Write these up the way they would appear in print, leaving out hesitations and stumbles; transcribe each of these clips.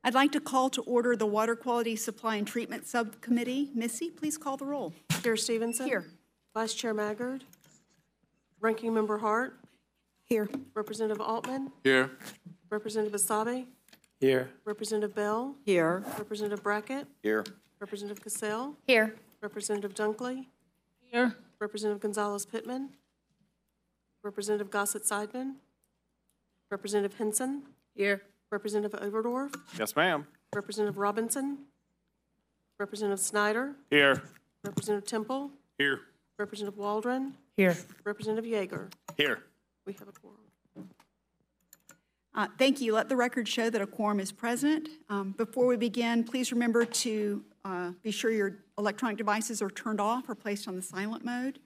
I'd like to call to order the Water Quality Supply and Treatment Subcommittee. Missy, please call the roll. Chair Stevenson. Here. Vice Chair Maggard. Ranking Member Hart. Here. Representative Altman. Here. Representative Asabi. Here. Representative Bell. Here. Representative Brackett. Here. Representative Cassell. Here. Representative Dunkley. Here. Representative Gonzalez Pittman. Representative Gossett Seidman. Representative Henson. Here. Representative Overdorf. Yes, ma'am. Representative Robinson. Representative Snyder. Here. Representative Temple. Here. Representative Waldron. Here. Representative Yeager. Here. We have a quorum. Thank you. Let the record show that a quorum is present. Before we begin, please remember to be sure your electronic devices are turned off or placed on the silent mode.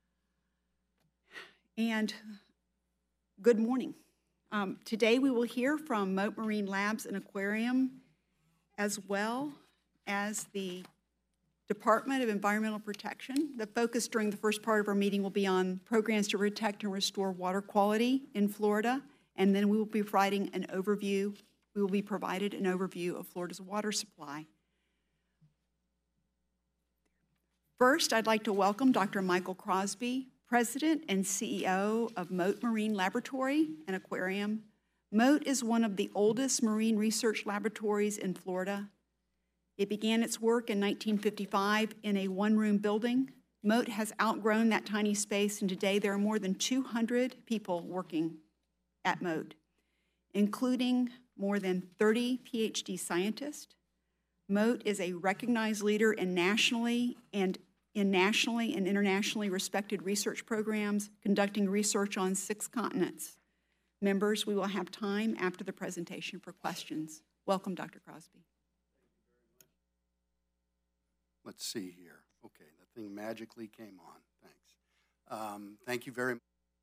And good morning. Today we will hear from Mote Marine Labs and Aquarium, as well as the Department of Environmental Protection. The focus during the first part of our meeting will be on programs to protect and restore water quality in Florida, and then we will be providing an overview. We will be provided an overview of Florida's water supply. First, I'd like to welcome Dr. Michael Crosby, President and CEO of Mote Marine Laboratory and Aquarium. Mote is one of the oldest marine research laboratories in Florida. It began its work in 1955 in a one-room building. Mote has outgrown that tiny space, and today there are more than 200 people working at Mote, including more than 30 PhD scientists. Mote is a recognized leader in nationally and internationally respected research programs, conducting research on 6 continents. Members, we will have time after the presentation for questions. Welcome, Dr. Crosby. Let's see here. Okay, the thing magically came on. Thanks. Thank you very much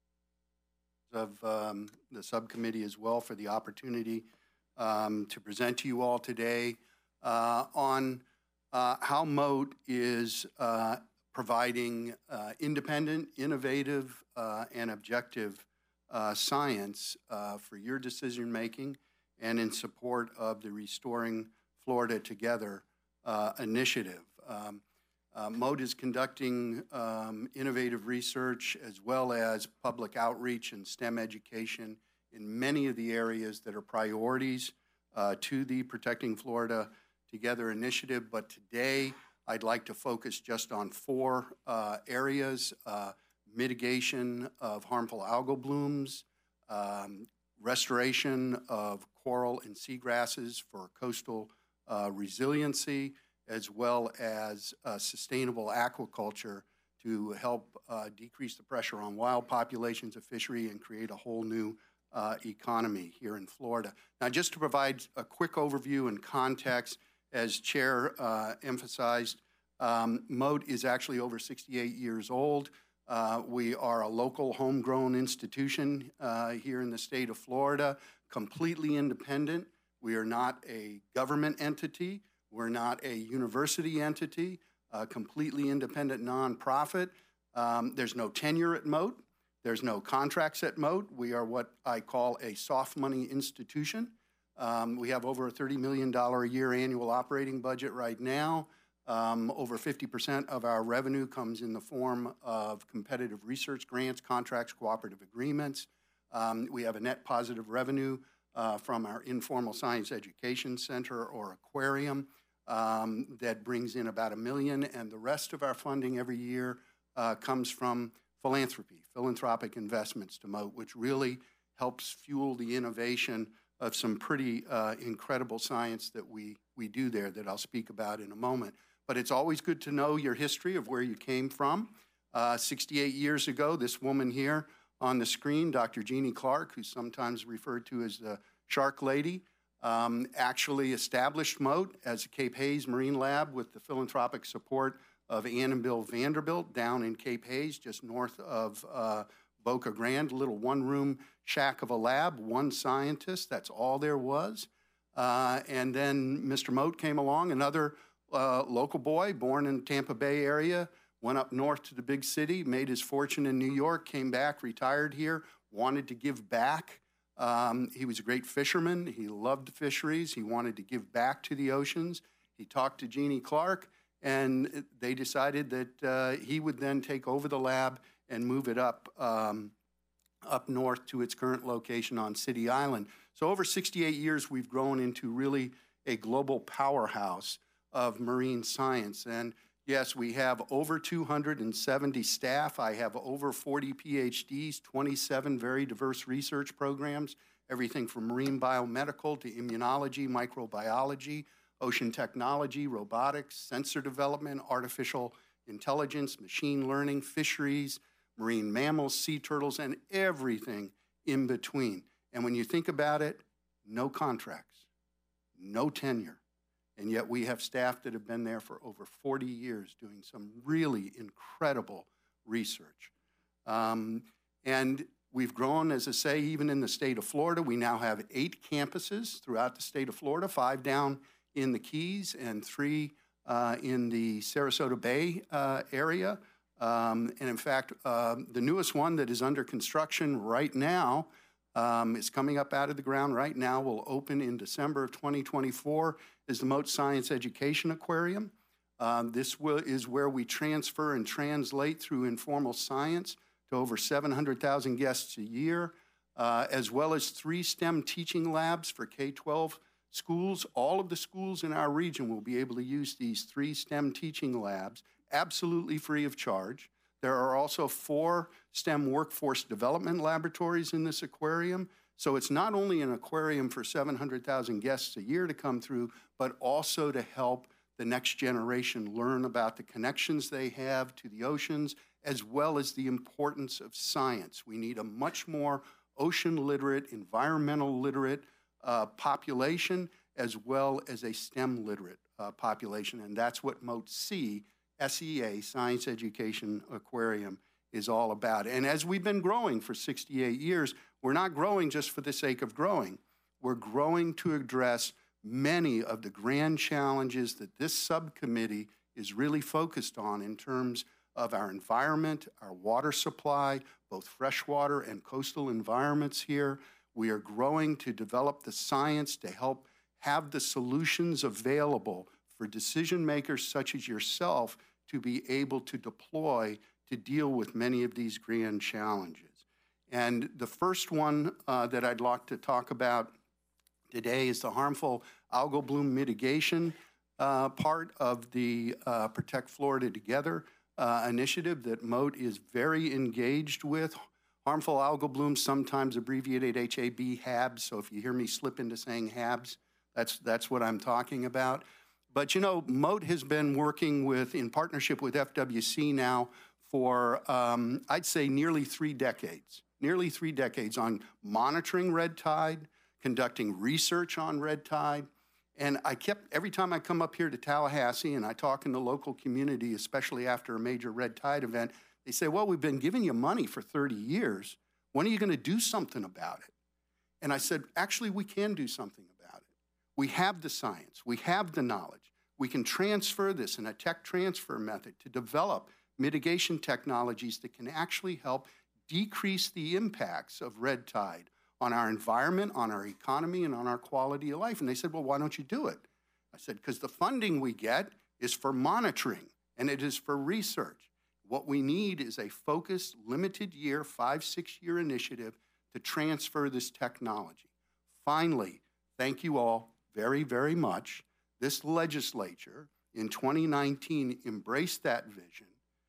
of the subcommittee as well for the opportunity to present to you all today on how Mote is providing independent, innovative, and objective science for your decision making and in support of the Restoring Florida Together initiative. Mote is conducting innovative research as well as public outreach and STEM education in many of the areas that are priorities to the Protecting Florida Together initiative. But today, I'd like to focus just on 4 areas: mitigation of harmful algal blooms, restoration of coral and seagrasses for coastal resiliency, as well as sustainable aquaculture to help decrease the pressure on wild populations of fishery and create a whole new economy here in Florida. Now, just to provide a quick overview and context, as Chair emphasized, Mote is actually over 68 years old. We are a local homegrown institution here in the state of Florida, completely independent. We are not a government entity. We're not a university entity, a completely independent nonprofit. There's no tenure at Mote. There's no contracts at Mote. We are what I call a soft money institution. We have over a $30 million a year annual operating budget right now. Over 50% of our revenue comes in the form of competitive research grants, contracts, cooperative agreements. We have a net positive revenue from our informal science education center or aquarium that brings in about $1 million, and the rest of our funding every year comes from philanthropic investments to Mote, which really helps fuel the innovation of some pretty incredible science that we do there that I'll speak about in a moment. But it's always good to know your history of where you came from. 68 years ago, this woman here on the screen, Dr. Jeannie Clark, who's sometimes referred to as the Shark Lady, actually established Mote as a Cape Hayes Marine Lab with the philanthropic support of Ann and Bill Vanderbilt down in Cape Hayes, just north of Boca Grande, a little one-room shack of a lab, 1 scientist, that's all there was. And then Mr. Mote came along, another local boy born in the Tampa Bay area, went up north to the big city, made his fortune in New York, came back, retired here, wanted to give back He was a great fisherman. He loved fisheries. He wanted to give back to the oceans. He talked to Jeannie Clark, and they decided that he would then take over the lab and move it up north to its current location on City Island. So over 68 years, we've grown into really a global powerhouse of marine science. And yes, we have over 270 staff. I have over 40 PhDs, 27 very diverse research programs, everything from marine biomedical to immunology, microbiology, ocean technology, robotics, sensor development, artificial intelligence, machine learning, fisheries, marine mammals, sea turtles, and everything in between. And when you think about it, no contracts, no tenure. And yet we have staff that have been there for over 40 years doing some really incredible research. And we've grown, as I say, even in the state of Florida. We now have 8 campuses throughout the state of Florida, 5 down in the Keys and 3 in the Sarasota Bay area. And in fact, the newest one that is under construction right now is coming up out of the ground right now, will open in December of 2024, is the Mote Science Education Aquarium. This is where we transfer and translate through informal science to over 700,000 guests a year, as well as 3 STEM teaching labs for K-12 schools. All of the schools in our region will be able to use these 3 STEM teaching labs absolutely free of charge. There are also 4 STEM workforce development laboratories in this aquarium. So it's not only an aquarium for 700,000 guests a year to come through, but also to help the next generation learn about the connections they have to the oceans, as well as the importance of science. We need a much more ocean literate, environmental literate population, as well as a STEM literate population. And that's what Mote SEA, Science Education Aquarium, is all about. And as we've been growing for 68 years, we're not growing just for the sake of growing. We're growing to address many of the grand challenges that this subcommittee is really focused on in terms of our environment, our water supply, both freshwater and coastal environments here. We are growing to develop the science to help have the solutions available for decision makers such as yourself to be able to deploy to deal with many of these grand challenges. And the first one that I'd like to talk about today is the harmful algal bloom mitigation part of the Protect Florida Together initiative that Mote is very engaged with. Harmful algal blooms, sometimes abbreviated HABs, so if you hear me slip into saying HABs, that's what I'm talking about. But you know, Mote has been working in partnership with FWC now for, I'd say, nearly 3 decades on monitoring red tide, conducting research on red tide. And every time I come up here to Tallahassee and I talk in the local community, especially after a major red tide event, they say, well, we've been giving you money for 30 years. When are you going to do something about it? And I said, actually, we can do something about it. We have the science. We have the knowledge. We can transfer this in a tech transfer method to develop mitigation technologies that can actually help decrease the impacts of red tide on our environment, on our economy, and on our quality of life. And they said, well, why don't you do it? I said, because the funding we get is for monitoring, and it is for research. What we need is a focused, limited year, 5-6 year initiative to transfer this technology. Finally, thank you all very, very much. This legislature in 2019 embraced that vision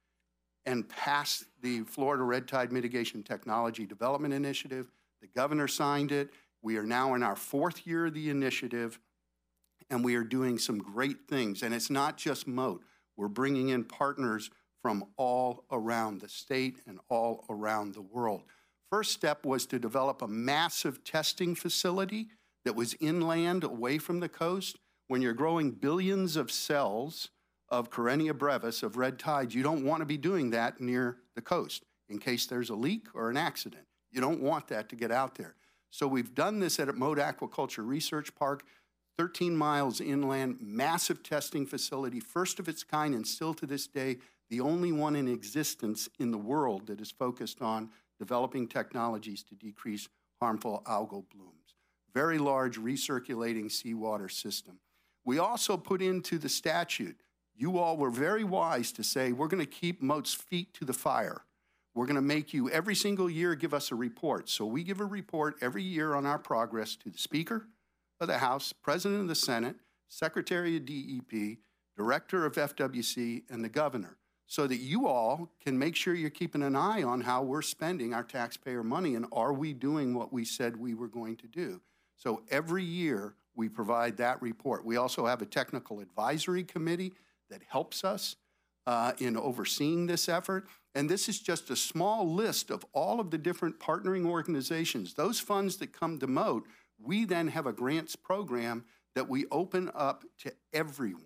and passed the Florida Red Tide Mitigation Technology Development Initiative. The governor signed it. We are now in our 4th year of the initiative, and we are doing some great things. And it's not just Mote. We're bringing in partners from all around the state and all around the world. First step was to develop a massive testing facility that was inland, away from the coast. When you're growing billions of cells of Karenia brevis, of red tides, you don't want to be doing that near the coast in case there's a leak or an accident. You don't want that to get out there. So we've done this at Mote Aquaculture Research Park, 13 miles inland, massive testing facility, first of its kind, and still to this day, the only one in existence in the world that is focused on developing technologies to decrease harmful algal blooms. Very large recirculating seawater system. We also put into the statute, you all were very wise to say, we're going to keep Moat's feet to the fire. We're going to make you every single year give us a report. So we give a report every year on our progress to the Speaker of the House, President of the Senate, Secretary of DEP, Director of FWC, and the Governor, so that you all can make sure you're keeping an eye on how we're spending our taxpayer money and are we doing what we said we were going to do. So every year we provide that report. We also have a technical advisory committee that helps us in overseeing this effort. And this is just a small list of all of the different partnering organizations. Those funds that come to Moat, we then have a grants program that we open up to everyone.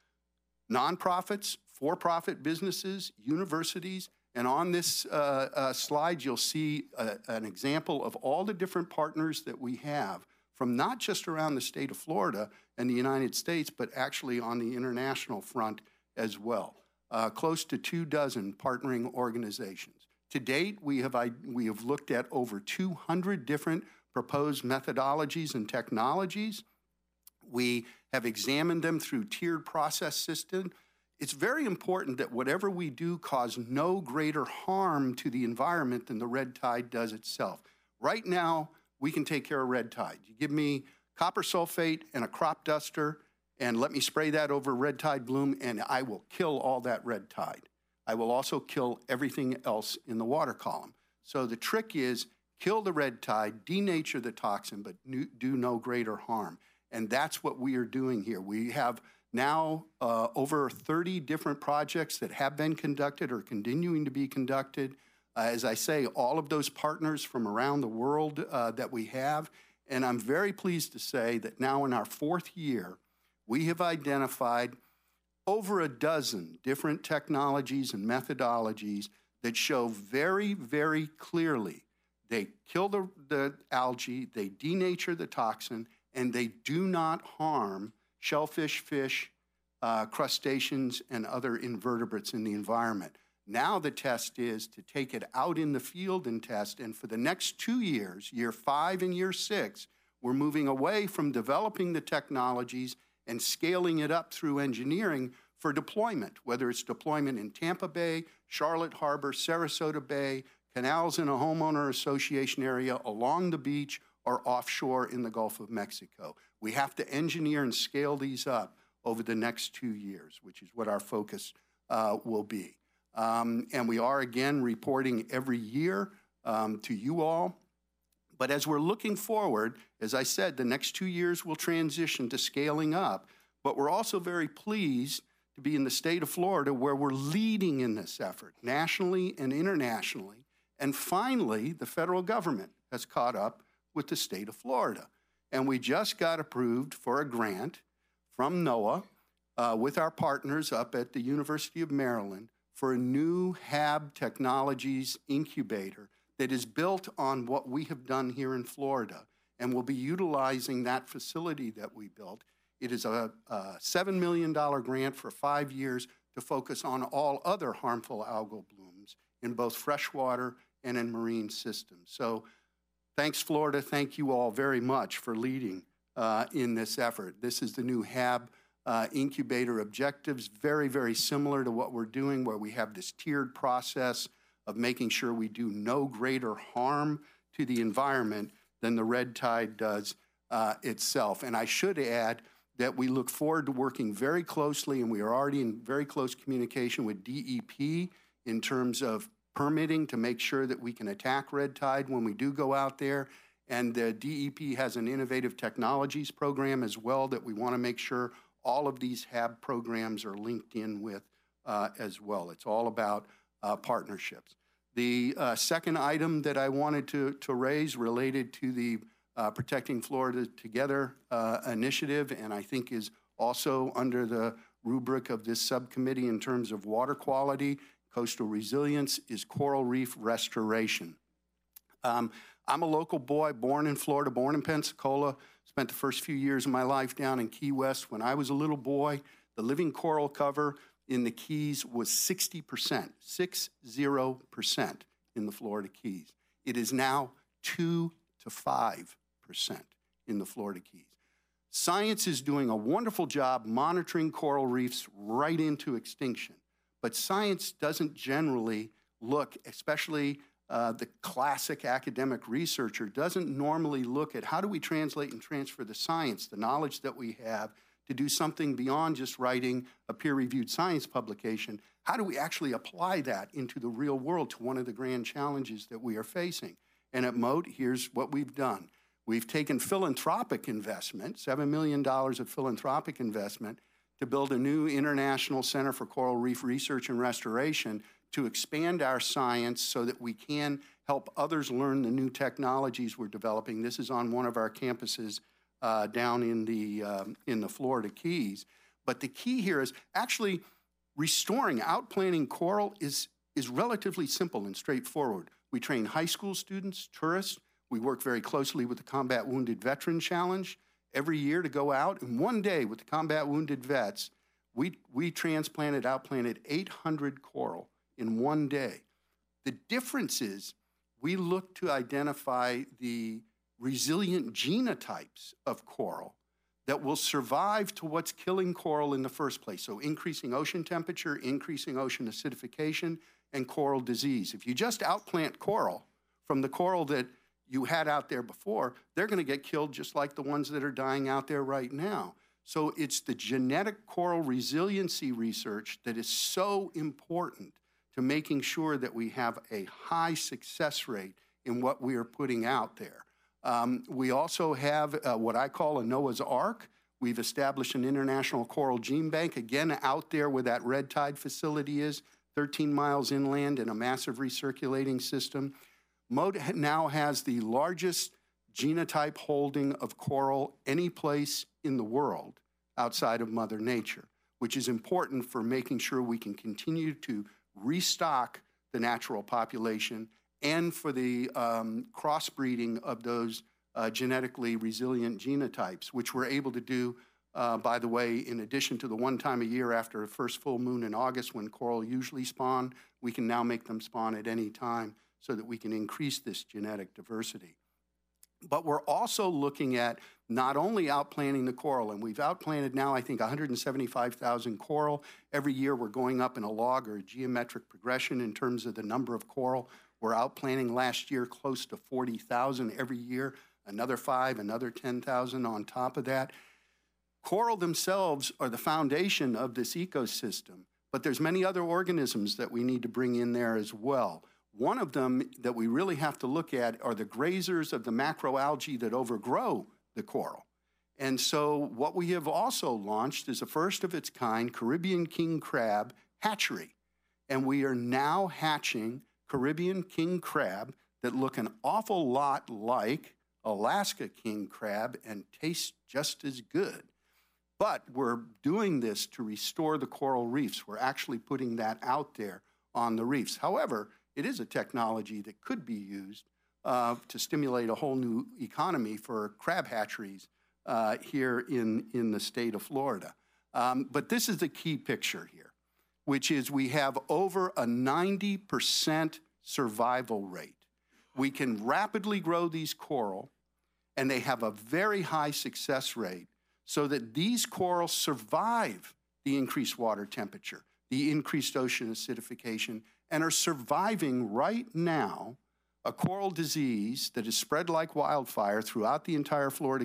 Nonprofits, for-profit businesses, universities, and on this slide you'll see an example of all the different partners that we have from not just around the state of Florida and the United States, but actually on the international front as well. Close to 24 partnering organizations. To date, we have looked at over 200 different proposed methodologies and technologies. We have examined them through tiered process system. It's very important that whatever we do cause no greater harm to the environment than the red tide does itself. Right now, we can take care of red tide. You give me copper sulfate and a crop duster, and let me spray that over red tide bloom, and I will kill all that red tide. I will also kill everything else in the water column. So the trick is kill the red tide, denature the toxin, but do no greater harm. And that's what we are doing here. We have now over 30 different projects that have been conducted or continuing to be conducted. As I say, all of those partners from around the world that we have. And I'm very pleased to say that now in our 4th year, we have identified over a dozen different technologies and methodologies that show very, very clearly they kill the algae, they denature the toxin, and they do not harm shellfish, fish, crustaceans, and other invertebrates in the environment. Now the test is to take it out in the field and test, and for the next 2 years, year 5 and year 6, we're moving away from developing the technologies and scaling it up through engineering for deployment, whether it's deployment in Tampa Bay, Charlotte Harbor, Sarasota Bay, canals in a homeowner association area, along the beach, or offshore in the Gulf of Mexico. We have to engineer and scale these up over the next 2 years, which is what our focus will be. And we are, again, reporting every year to you all. But as we're looking forward, as I said, the next 2 years will transition to scaling up. But we're also very pleased to be in the state of Florida where we're leading in this effort, nationally and internationally. And finally, the federal government has caught up with the state of Florida. And we just got approved for a grant from NOAA with our partners up at the University of Maryland for a new HAB Technologies incubator that is built on what we have done here in Florida, and we'll be utilizing that facility that we built. It is a $7 million grant for 5 years to focus on all other harmful algal blooms in both freshwater and in marine systems. So thanks, Florida. Thank you all very much for leading in this effort. This is the new HAB incubator objectives, very, very similar to what we're doing, where we have this tiered process of making sure we do no greater harm to the environment than the red tide does itself. And I should add that we look forward to working very closely, and we are already in very close communication with DEP in terms of permitting to make sure that we can attack red tide when we do go out there. And the DEP has an innovative technologies program as well that we want to make sure all of these HAB programs are linked in with as well. It's all about partnerships. The second item that I wanted to raise related to the Protecting Florida Together initiative, and I think is also under the rubric of this subcommittee in terms of water quality, coastal resilience, is coral reef restoration. I'm a local boy, born in Florida, born in Pensacola, spent the first few years of my life down in Key West. When I was a little boy, the living coral cover in the Keys was 60%, 60% in the Florida Keys. It is now 2 to 5% in the Florida Keys. Science is doing a wonderful job monitoring coral reefs right into extinction. But science doesn't generally look, especially the classic academic researcher, doesn't normally look at how do we translate and transfer the science, the knowledge that we have, to do something beyond just writing a peer-reviewed science publication. How do we actually apply that into the real world to one of the grand challenges that we are facing? And at Mote, here's what we've done. We've taken philanthropic investment, $7 million of philanthropic investment, to build a new International Center for Coral Reef Research and Restoration to expand our science so that we can help others learn the new technologies we're developing. This is on one of our campuses down in the Florida Keys. But the key here is actually restoring, outplanting coral is relatively simple and straightforward. We train high school students, tourists. We work very closely with the Combat Wounded Veteran Challenge every year to go out. And one day with the Combat Wounded Vets, we transplanted, outplanted 800 coral in one day. The difference is we look to identify the resilient genotypes of coral that will survive to what's killing coral in the first place. So increasing ocean temperature, increasing ocean acidification, and coral disease. If you just outplant coral from the coral that you had out there before, they're going to get killed just like the ones that are dying out there right now. So it's the genetic coral resiliency research that is so important to making sure that we have a high success rate in what we are putting out there. We also have what I call a Noah's Ark. We've established an international coral gene bank, again, out there where that red tide facility is, 13 miles inland in a massive recirculating system. Mote now has the largest genotype holding of coral any place in the world outside of Mother Nature, which is important for making sure we can continue to restock the natural population and for the crossbreeding of those genetically resilient genotypes, which we're able to do, by the way, in addition to the one time a year after the first full moon in August when coral usually spawn, we can now make them spawn at any time so that we can increase this genetic diversity. But we're also looking at not only outplanting the coral, and we've outplanted now, I think, 175,000 coral. Every year we're going up in a log or a geometric progression in terms of the number of coral. We're outplanting last year close to 40,000 every year, another 5, another 10,000 on top of that. Coral themselves are the foundation of this ecosystem, but there's many other organisms that we need to bring in there as well. One of them that we really have to look at are the grazers of the macroalgae that overgrow the coral. And so what we have also launched is a first of its kind Caribbean king crab hatchery. And we are now hatching Caribbean king crab that look an awful lot like Alaska king crab and taste just as good. But we're doing this to restore the coral reefs. We're actually putting that out there on the reefs. However, it is a technology that could be used to stimulate a whole new economy for crab hatcheries here in the state of Florida. But this is the key picture here, which is we have over a 90% survival rate. We can rapidly grow these coral, and they have a very high success rate so that these corals survive the increased water temperature, the increased ocean acidification, and are surviving right now a coral disease that is spread like wildfire throughout the entire Florida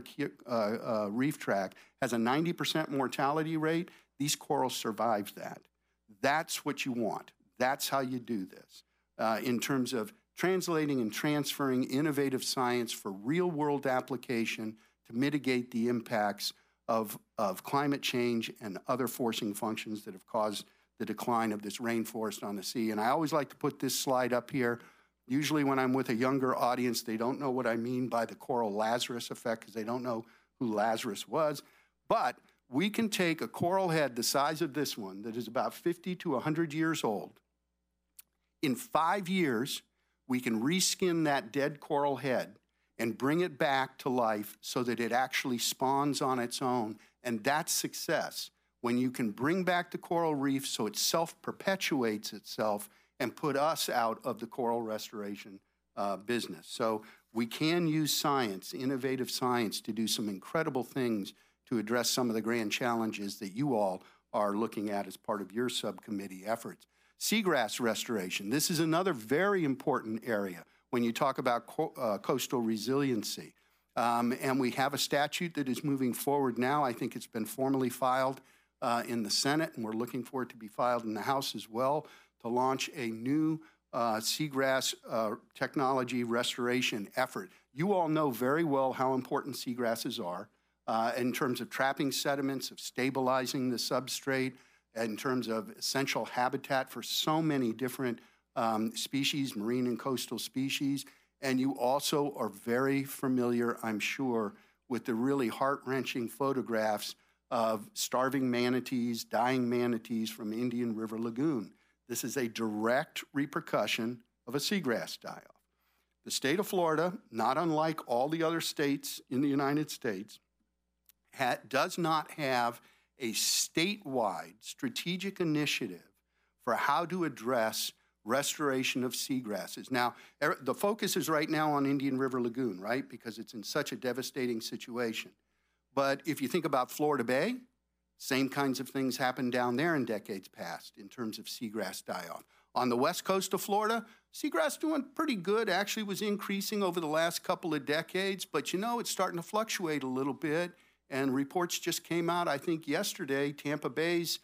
reef tract, has a 90% mortality rate. These corals survive that. That's what you want. That's how you do this in terms of translating and transferring innovative science for real-world application to mitigate the impacts of climate change and other forcing functions that have caused the decline of this rainforest on the sea. And I always like to put this slide up here. Usually when I'm with a younger audience, they don't know what I mean by the coral Lazarus effect because they don't know who Lazarus was. But we can take a coral head the size of this one that is about 50 to 100 years old. In 5 years, we can reskin that dead coral head and bring it back to life so that it actually spawns on its own. And that's success. When you can bring back the coral reef so it self-perpetuates itself and put us out of the coral restoration business. So we can use science, innovative science, to do some incredible things to address some of the grand challenges that you all are looking at as part of your subcommittee efforts. Seagrass restoration. This is another very important area when you talk about coastal resiliency. And we have a statute that is moving forward now. I think it's been formally filed in the Senate, and we're looking for it to be filed in the House as well, to launch a new seagrass technology restoration effort. You all know very well how important seagrasses are in terms of trapping sediments, of stabilizing the substrate, in terms of essential habitat for so many different species, marine and coastal species. And you also are very familiar, I'm sure, with the really heart-wrenching photographs of starving manatees, dying manatees from Indian River Lagoon. This is a direct repercussion of a seagrass die-off. The state of Florida, not unlike all the other states in the United States, does not have a statewide strategic initiative for how to address restoration of seagrasses. Now, the focus is right now on Indian River Lagoon, right? Because it's in such a devastating situation. But if you think about Florida Bay, same kinds of things happened down there in decades past in terms of seagrass die-off. On the west coast of Florida, seagrass doing pretty good, actually was increasing over the last couple of decades, but you know, it's starting to fluctuate a little bit. And reports just came out, I think yesterday, Tampa Bay's,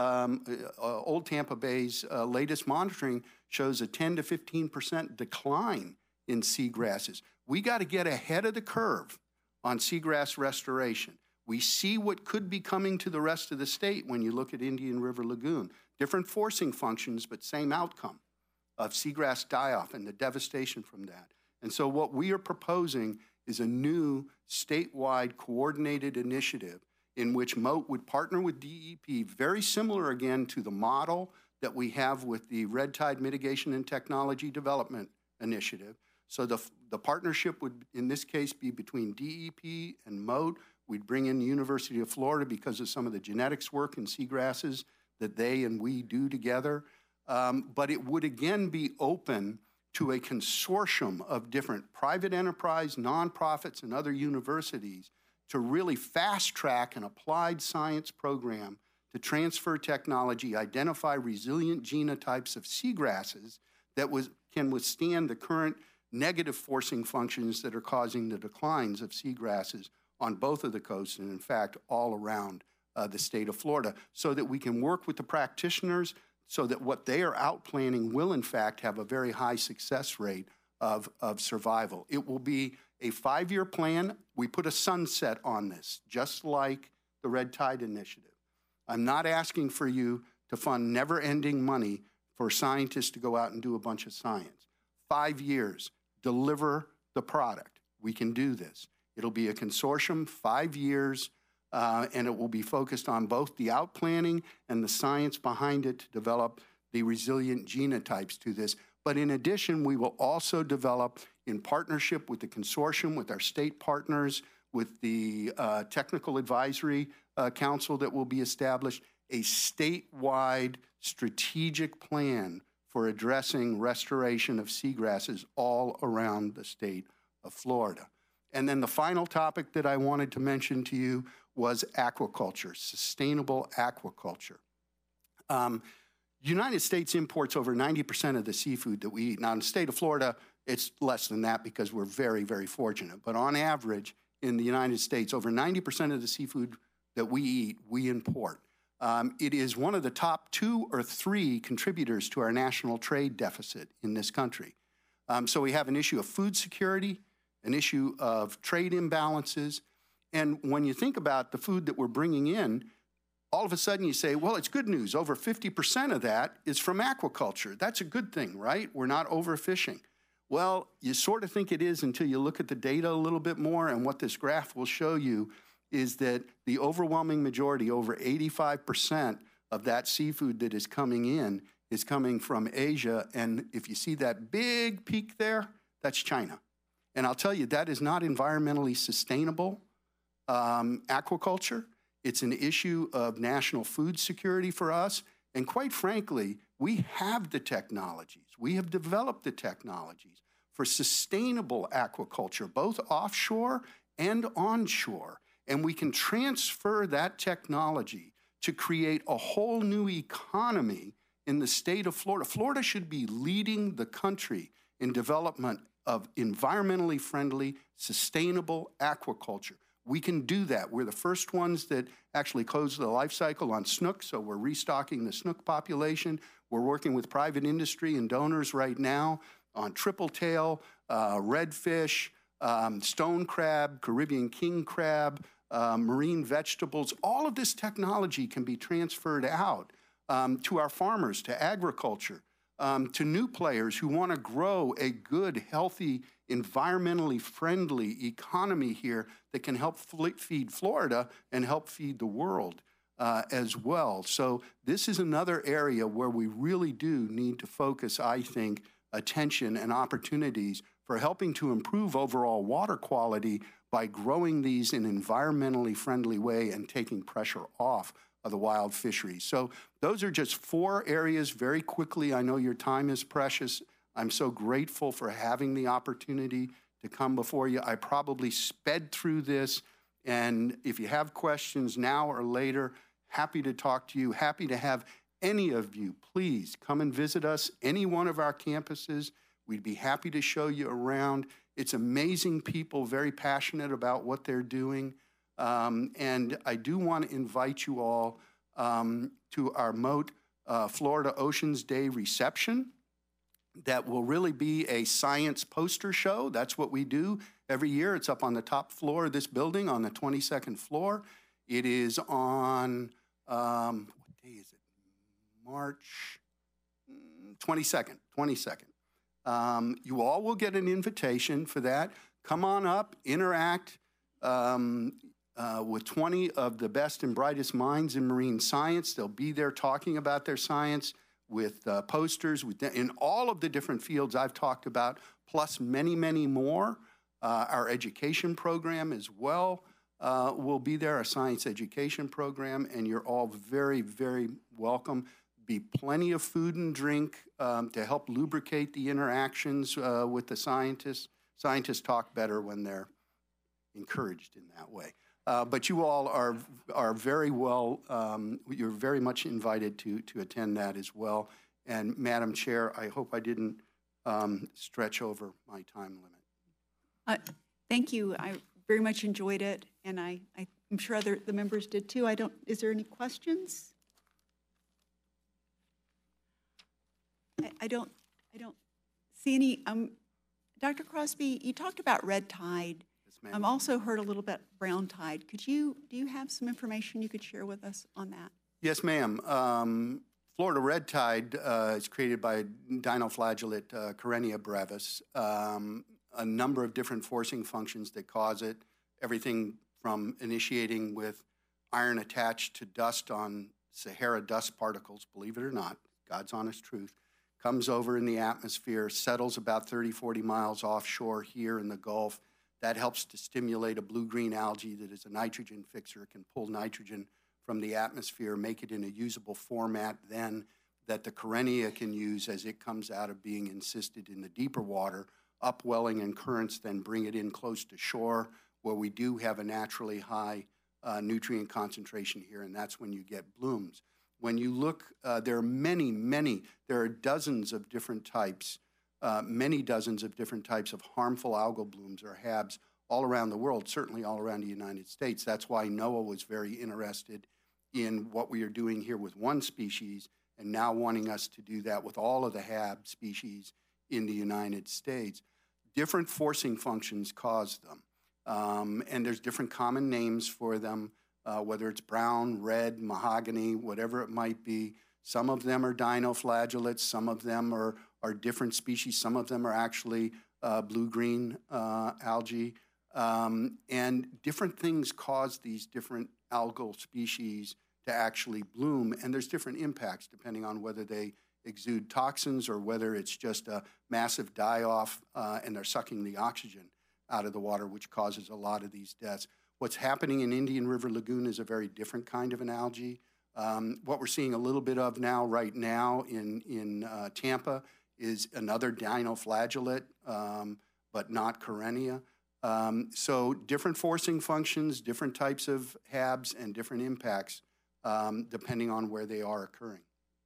Old Tampa Bay's latest monitoring shows a 10 to 15% decline in seagrasses. We got to get ahead of the curve on seagrass restoration. We see what could be coming to the rest of the state when you look at Indian River Lagoon. Different forcing functions, but same outcome of seagrass die-off and the devastation from that. And so what we are proposing is a new statewide coordinated initiative in which MOAT would partner with DEP, very similar again to the model that we have with the Red Tide Mitigation and Technology Development Initiative. So the partnership would, in this case, be between DEP and MOAT. We'd bring in the University of Florida because of some of the genetics work in seagrasses that they and we do together. But it would again be open to a consortium of different private enterprise, nonprofits, and other universities to really fast-track an applied science program to transfer technology, identify resilient genotypes of seagrasses that can withstand the current negative forcing functions that are causing the declines of seagrasses on both of the coasts and, in fact, all around the state of Florida, so that we can work with the practitioners so that what they are out planning will, in fact, have a very high success rate of survival. It will be a 5-year plan. We put a sunset on this, just like the Red Tide Initiative. I'm not asking for you to fund never-ending money for scientists to go out and do a bunch of science. 5 years, deliver the product. We can do this. It'll be a consortium, 5 years, and it will be focused on both the outplanning and the science behind it to develop the resilient genotypes to this. But in addition, we will also develop, in partnership with the consortium, with our state partners, with the Technical Advisory Council that will be established, a statewide strategic plan for addressing restoration of seagrasses all around the state of Florida. And then the final topic that I wanted to mention to you was aquaculture, sustainable aquaculture. United States imports over 90% of the seafood that we eat. Now, in the state of Florida, it's less than that because we're very, very fortunate. But on average, in the United States, over 90% of the seafood that we eat, we import. It is one of the top 2 or 3 contributors to our national trade deficit in this country. So we have an issue of food security, an issue of trade imbalances. And when you think about the food that we're bringing in, all of a sudden you say, well, it's good news. Over 50% of that is from aquaculture. That's a good thing, right? We're not overfishing. Well, you sort of think it is until you look at the data a little bit more, and what this graph will show you is that the overwhelming majority, over 85% of that seafood that is coming in is coming from Asia. And if you see that big peak there, that's China. And I'll tell you, that is not environmentally sustainable aquaculture. It's an issue of national food security for us. And quite frankly, we have the technologies. We have developed the technologies for sustainable aquaculture, both offshore and onshore. And we can transfer that technology to create a whole new economy in the state of Florida. Florida should be leading the country in development of environmentally friendly, sustainable aquaculture. We can do that. We're the first ones that actually closed the life cycle on snook, so we're restocking the snook population. We're working with private industry and donors right now on triple tail, redfish, stone crab, Caribbean king crab, marine vegetables. All of this technology can be transferred out to our farmers, to agriculture, to new players who want to grow a good, healthy, environmentally friendly economy here that can help feed Florida and help feed the world as well. So this is another area where we really do need to focus, I think, attention and opportunities for helping to improve overall water quality by growing these in an environmentally friendly way and taking pressure off of the wild fisheries. So those are just 4 areas very quickly. I know your time is precious. I'm so grateful for having the opportunity to come before you. I probably sped through this, and if you have questions now or later, happy to talk to you, happy to have any of you, please come and visit us, any one of our campuses. We'd be happy to show you around. It's amazing people, very passionate about what they're doing. And I do want to invite you all to our Mote Florida Oceans Day reception. That will really be a science poster show. That's what we do every year. It's up on the top floor of this building on the 22nd floor. It is on, what day is it? March 22nd. You all will get an invitation for that. Come on up, interact with 20 of the best and brightest minds in marine science. They'll be there talking about their science with posters in all of the different fields I've talked about, plus many, many more. Our education program as well will be there, our science education program, and you're all very, very welcome. Be plenty of food and drink to help lubricate the interactions with the scientists. Scientists talk better when they're encouraged in that way. But you all are very well, you're very much invited to attend that as well. And Madam Chair, I hope I didn't stretch over my time limit. Thank you. I very much enjoyed it, and I'm sure the members did too. Is there any questions? I don't see any. Dr. Crosby, you talked about red tide. I've also heard a little bit brown tide. Do you have some information you could share with us on that? Yes, ma'am. Florida red tide is created by dinoflagellate Karenia brevis. A number of different forcing functions that cause it, everything from initiating with iron attached to dust on Sahara dust particles, believe it or not, God's honest truth, comes over in the atmosphere, settles about 30, 40 miles offshore here in the Gulf. That helps to stimulate a blue-green algae that is a nitrogen fixer. It can pull nitrogen from the atmosphere, make it in a usable format then that the Karenia can use as it comes out of being encysted in the deeper water. Upwelling and currents then bring it in close to shore where we do have a naturally high nutrient concentration here, and that's when you get blooms. When you look, there are dozens of different types, many dozens of different types of harmful algal blooms or HABs all around the world, certainly all around the United States. That's why NOAA was very interested in what we are doing here with one species and now wanting us to do that with all of the HAB species in the United States. Different forcing functions cause them, and there's different common names for them, whether it's brown, red, mahogany, whatever it might be. Some of them are dinoflagellates, some of them are different species, some of them are actually blue-green algae, and different things cause these different algal species to actually bloom, and there's different impacts depending on whether they exude toxins or whether it's just a massive die-off and they're sucking the oxygen out of the water, which causes a lot of these deaths. What's happening in Indian River Lagoon is a very different kind of an algae. What we're seeing a little bit of right now in Tampa is another dinoflagellate, but not Karenia. So different forcing functions, different types of HABs, and different impacts depending on where they are occurring.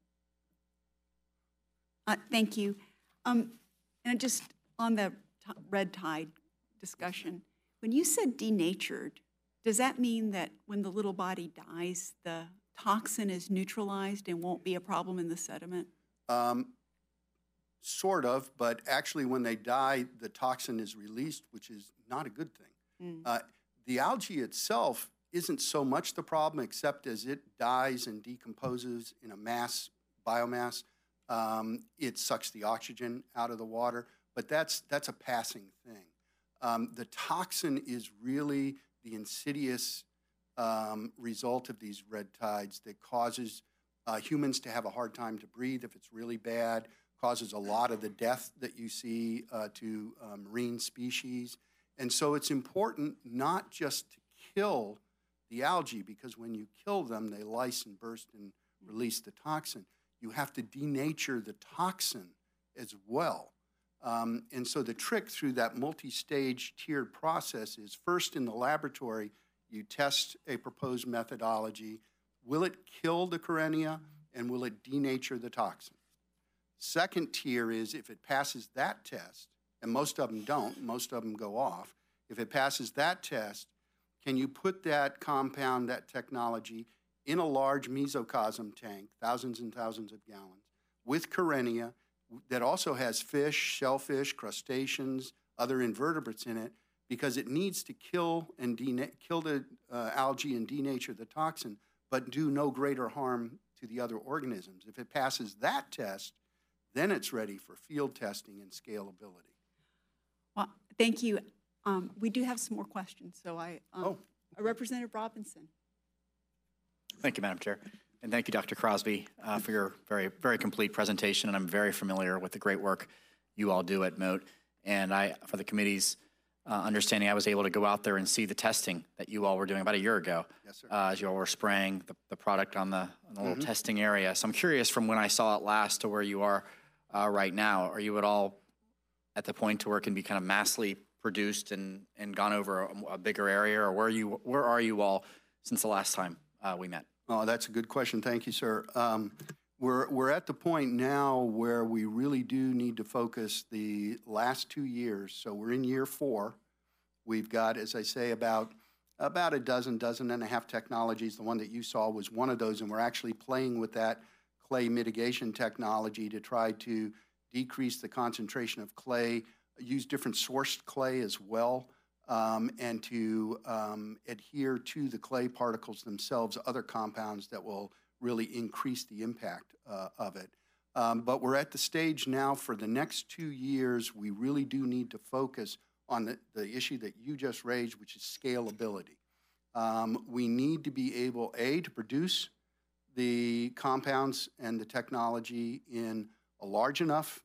Thank you. And just on the red tide discussion, when you said denatured, does that mean that when the little body dies, the toxin is neutralized and won't be a problem in the sediment? Sort of, but actually when they die, the toxin is released, which is not a good thing. The algae itself isn't so much the problem, except as it dies and decomposes in a biomass, it sucks the oxygen out of the water, but that's a passing thing. The toxin is really the insidious result of these red tides that causes humans to have a hard time to breathe if it's really bad, causes a lot of the death that you see to marine species. And so it's important not just to kill the algae, because when you kill them, they lyse and burst and release the toxin. You have to denature the toxin as well. And so the trick through that multi-stage tiered process is first in the laboratory, you test a proposed methodology. Will it kill the Karenia, and will it denature the toxin? Second tier is if it passes that test, and most of them don't, most of them go off. If it passes that test, can you put that compound, that technology, in a large mesocosm tank, thousands and thousands of gallons, with Karenia that also has fish, shellfish, crustaceans, other invertebrates in it, because it needs to kill the algae and denature the toxin, but do no greater harm to the other organisms. If it passes that test, then it's ready for field testing and scalability. Well, thank you. We do have some more questions, so Representative Robinson. Thank you, Madam Chair. And thank you, Dr. Crosby, for your very, very complete presentation. And I'm very familiar with the great work you all do at Mote. And for the committee's understanding, I was able to go out there and see the testing that you all were doing about a year ago. Yes, sir. As you all were spraying the product on the little testing area. So I'm curious, from when I saw it last to where you are right now, are you at all at the point to where it can be kind of massively produced and gone over a bigger area, or where are you all since the last time we met? Oh, that's a good question. Thank you, sir. We're at the point now where we really do need to focus the last 2 years. So we're in year 4. We've got, as I say, about a dozen and a half technologies. The one that you saw was one of those, and we're actually playing with that clay mitigation technology to try to decrease the concentration of clay, use different sourced clay as well, and to adhere to the clay particles themselves, other compounds that will really increase the impact of it. But we're at the stage now for the next 2 years, we really do need to focus on the issue that you just raised, which is scalability. We need to be able, A, to produce the compounds and the technology in a large enough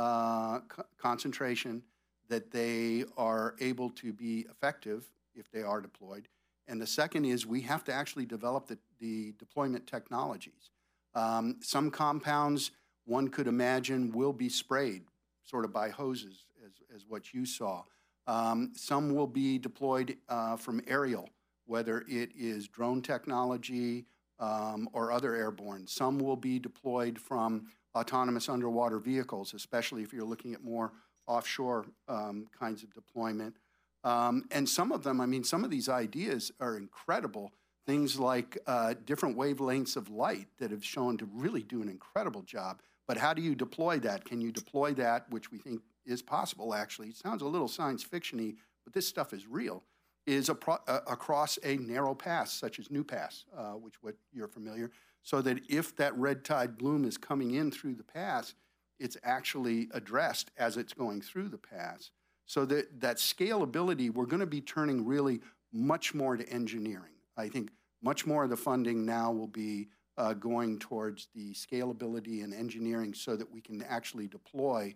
concentration that they are able to be effective if they are deployed. And the second is we have to actually develop the deployment technologies. Some compounds, one could imagine, will be sprayed sort of by hoses, as what you saw. Some will be deployed from aerial, whether it is drone technology or other airborne. Some will be deployed from autonomous underwater vehicles, especially if you're looking at more offshore kinds of deployment. And some of them, I mean, some of these ideas are incredible. Things like different wavelengths of light that have shown to really do an incredible job. But how do you deploy that? Can you deploy that, which we think is possible, actually? It sounds a little science fiction-y, but this stuff is real, is across a narrow pass, such as New Pass, which what you're familiar, so that if that red tide bloom is coming in through the pass, it's actually addressed as it's going through the pass. So that scalability, we're going to be turning really much more to engineering. I think much more of the funding now will be going towards the scalability and engineering so that we can actually deploy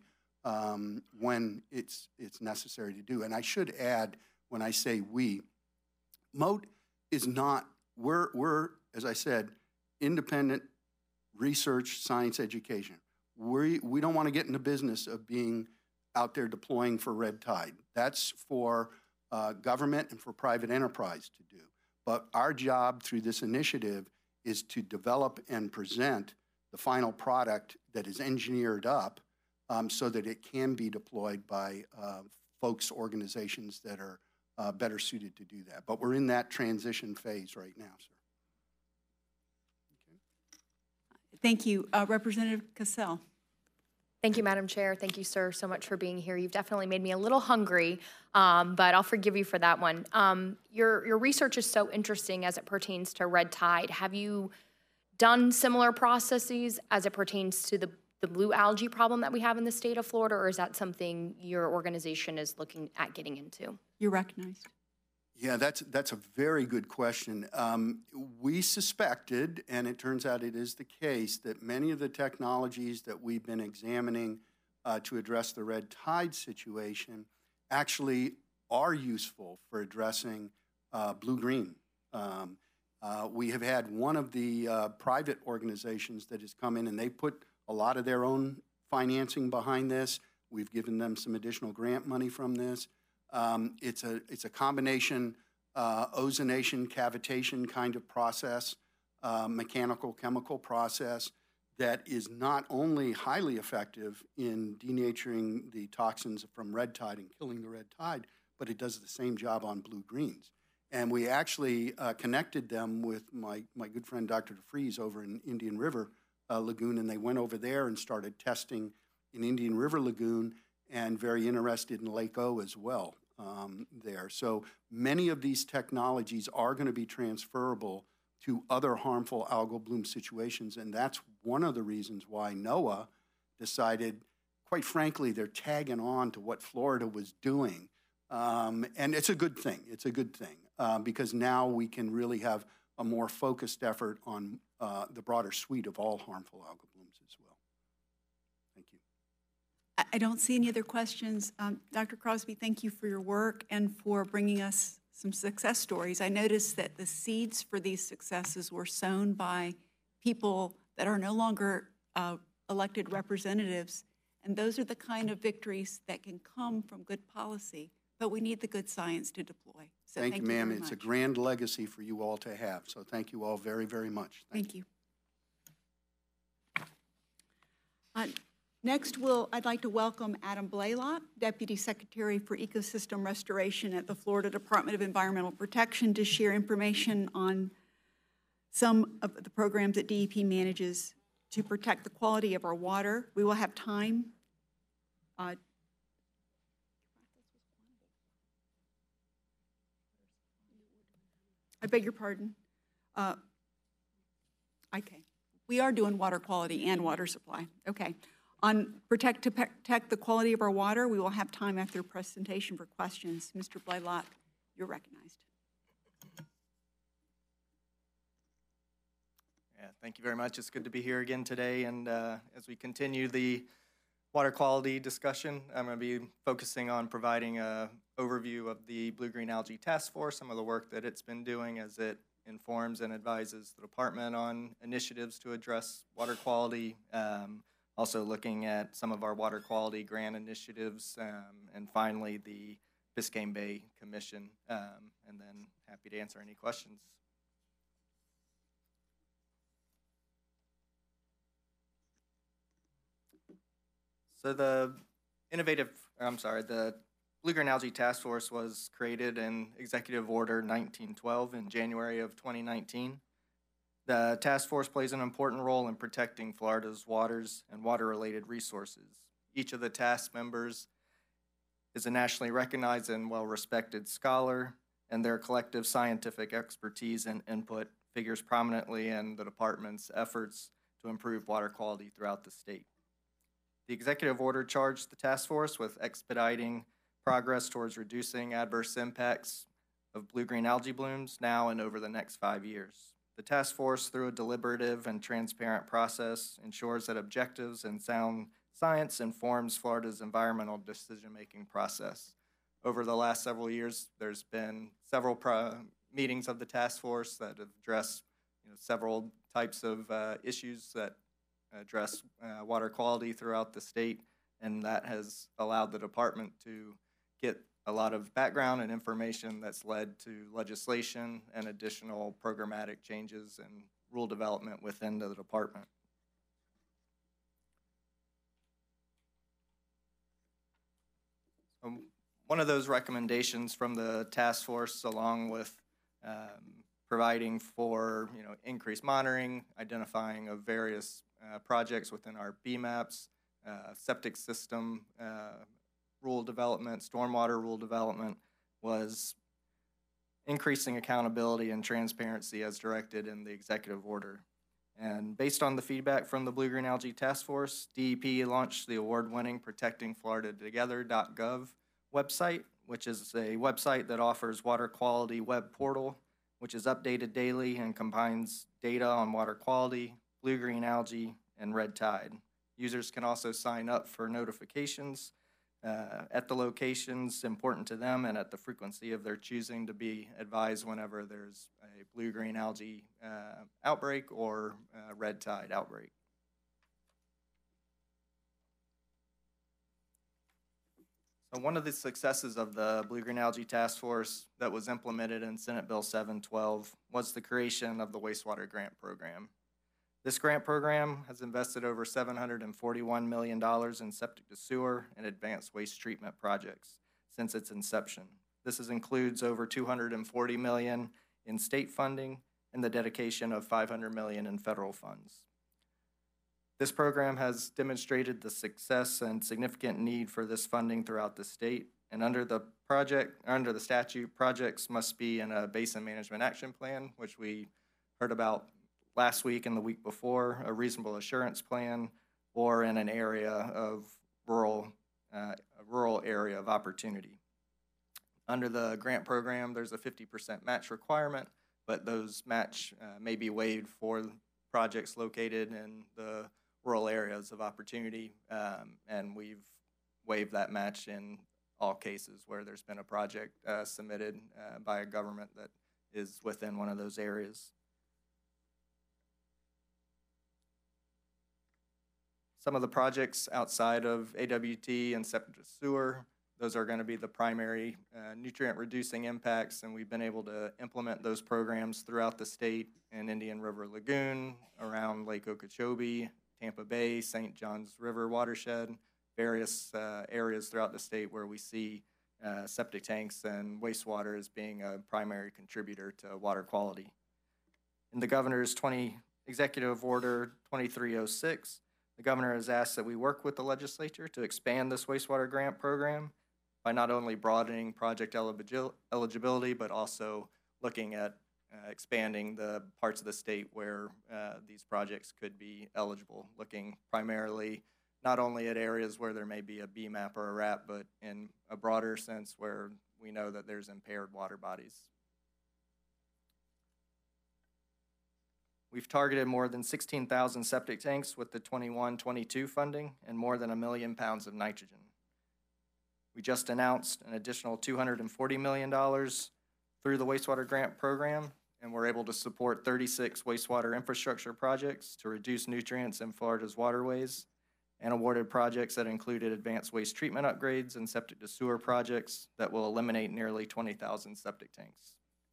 when it's necessary to do. And I should add, when I say we, Mote is not, we're, as I said, independent research, science education. we don't want to get in the business of being out there deploying for red tide. That's for government and for private enterprise to do. But our job through this initiative is to develop and present the final product that is engineered up so that it can be deployed by folks, organizations that are better suited to do that. But we're in that transition phase right now, sir. Thank you. Representative Cassell. Thank you, Madam Chair. Thank you, sir, so much for being here. You've definitely made me a little hungry, but I'll forgive you for that one. Your research is so interesting as it pertains to red tide. Have you done similar processes as it pertains to the blue algae problem that we have in the state of Florida, or is that something your organization is looking at getting into? You're recognized. Yeah, that's a very good question. We suspected, and it turns out it is the case, that many of the technologies that we've been examining to address the red tide situation actually are useful for addressing blue-green. We have had one of the private organizations that has come in, and they put a lot of their own financing behind this. We've given them some additional grant money from this. It's a combination ozonation, cavitation kind of process, mechanical, chemical process that is not only highly effective in denaturing the toxins from red tide and killing the red tide, but it does the same job on blue-greens. And we actually connected them with my good friend Dr. DeFries over in Indian River Lagoon, and they went over there and started testing in Indian River Lagoon, and very interested in Lake O as well there. So many of these technologies are going to be transferable to other harmful algal bloom situations, and that's one of the reasons why NOAA decided, quite frankly, they're tagging on to what Florida was doing. And it's a good thing. It's a good thing because now we can really have a more focused effort on the broader suite of all harmful algal blooms as well. Thank you. I don't see any other questions. Dr. Crosby, thank you for your work and for bringing us some success stories. I noticed that the seeds for these successes were sown by people that are no longer elected representatives, and those are the kind of victories that can come from good policy, but we need the good science to deploy. So thank you, ma'am. very It's a much. grand legacy for you all to have, so thank you all very, very much. Thank you. Next, I'd like to welcome Adam Blaylock, Deputy Secretary for Ecosystem Restoration at the Florida Department of Environmental Protection, to share information on some of the programs that DEP manages to protect the quality of our water. We will have time. I beg your pardon. Okay. We are doing water quality and water supply. Okay. On to protect the quality of our water, we will have time after presentation for questions. Mr. Blaylock, you're recognized. Yeah, thank you very much. It's good to be here again today. And as we continue the water quality discussion, I'm going to be focusing on providing an overview of the Blue-Green Algae Task Force, some of the work that it's been doing as it informs and advises the department on initiatives to address water quality. Also looking at some of our water quality grant initiatives, and finally the Biscayne Bay Commission, and then happy to answer any questions. So the Blue-Green Algae Task Force was created in Executive Order 1912 in January of 2019. The task force plays an important role in protecting Florida's waters and water-related resources. Each of the task members is a nationally recognized and well-respected scholar, and their collective scientific expertise and input figures prominently in the department's efforts to improve water quality throughout the state. The executive order charged the task force with expediting progress towards reducing adverse impacts of blue-green algae blooms now and over the next 5 years. The task force, through a deliberative and transparent process, ensures that objectives and sound science informs Florida's environmental decision-making process. Over the last several years, there's been several meetings of the task force that have addressed several types of issues that address water quality throughout the state, and that has allowed the department to get a lot of background and information that's led to legislation and additional programmatic changes and rule development within the department. One of those recommendations from the task force, along with providing for increased monitoring, identifying of various projects within our BMAPs, septic system rule development, stormwater rule development, was increasing accountability and transparency as directed in the executive order. And based on the feedback from the Blue-Green Algae Task Force, DEP launched the award-winning ProtectingFloridatogether.gov website, which is a website that offers water quality web portal, which is updated daily and combines data on water quality, blue-green algae, and red tide. Users can also sign up for notifications at the locations important to them and at the frequency of their choosing to be advised whenever there's a blue-green algae outbreak or red tide outbreak. So one of the successes of the Blue-Green Algae Task Force that was implemented in Senate Bill 712 was the creation of the Wastewater Grant Program. This grant program has invested over $741 million in septic to sewer and advanced waste treatment projects since its inception. This includes over $240 million in state funding and the dedication of $500 million in federal funds. This program has demonstrated the success and significant need for this funding throughout the state. And under the statute, projects must be in a basin management action plan, which we heard about last week and the week before, a reasonable assurance plan, or in an area of a rural area of opportunity. Under the grant program, there's a 50% match requirement, but those match may be waived for projects located in the rural areas of opportunity, and we've waived that match in all cases where there's been a project submitted by a government that is within one of those areas. Some of the projects outside of AWT and septic to sewer, those are going to be the primary nutrient reducing impacts, and we've been able to implement those programs throughout the state in Indian River Lagoon, around Lake Okeechobee, Tampa Bay, St. Johns River watershed, various areas throughout the state where we see septic tanks and wastewater as being a primary contributor to water quality. In the governor's Executive Order 2306, the governor has asked that we work with the legislature to expand this wastewater grant program by not only broadening project eligibility, but also looking at expanding the parts of the state where these projects could be eligible, looking primarily not only at areas where there may be a BMAP or a RAP, but in a broader sense where we know that there's impaired water bodies. We've targeted more than 16,000 septic tanks with the 21-22 funding and more than 1 million pounds of nitrogen. We just announced an additional $240 million through the wastewater grant program, and we're able to support 36 wastewater infrastructure projects to reduce nutrients in Florida's waterways, and awarded projects that included advanced waste treatment upgrades and septic to sewer projects that will eliminate nearly 20,000 septic tanks.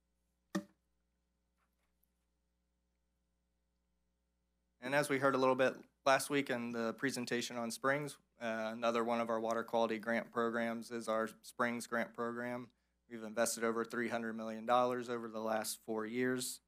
And as we heard a little bit last week in the presentation on Springs, another one of our water quality grant programs is our Springs grant program. We've invested over $300 million over the last 4 years.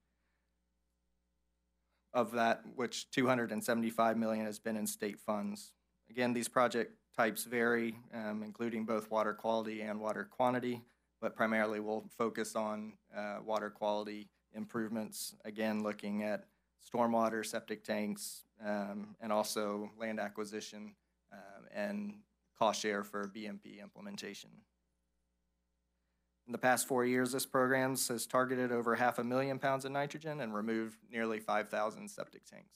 Of that, which $275 million has been in state funds. Again, these project types vary, including both water quality and water quantity, but primarily we'll focus on water quality improvements, again, looking at stormwater, septic tanks, and also land acquisition and cost share for BMP implementation. In the past 4 years, this program has targeted over 500,000 pounds of nitrogen and removed nearly 5,000 septic tanks.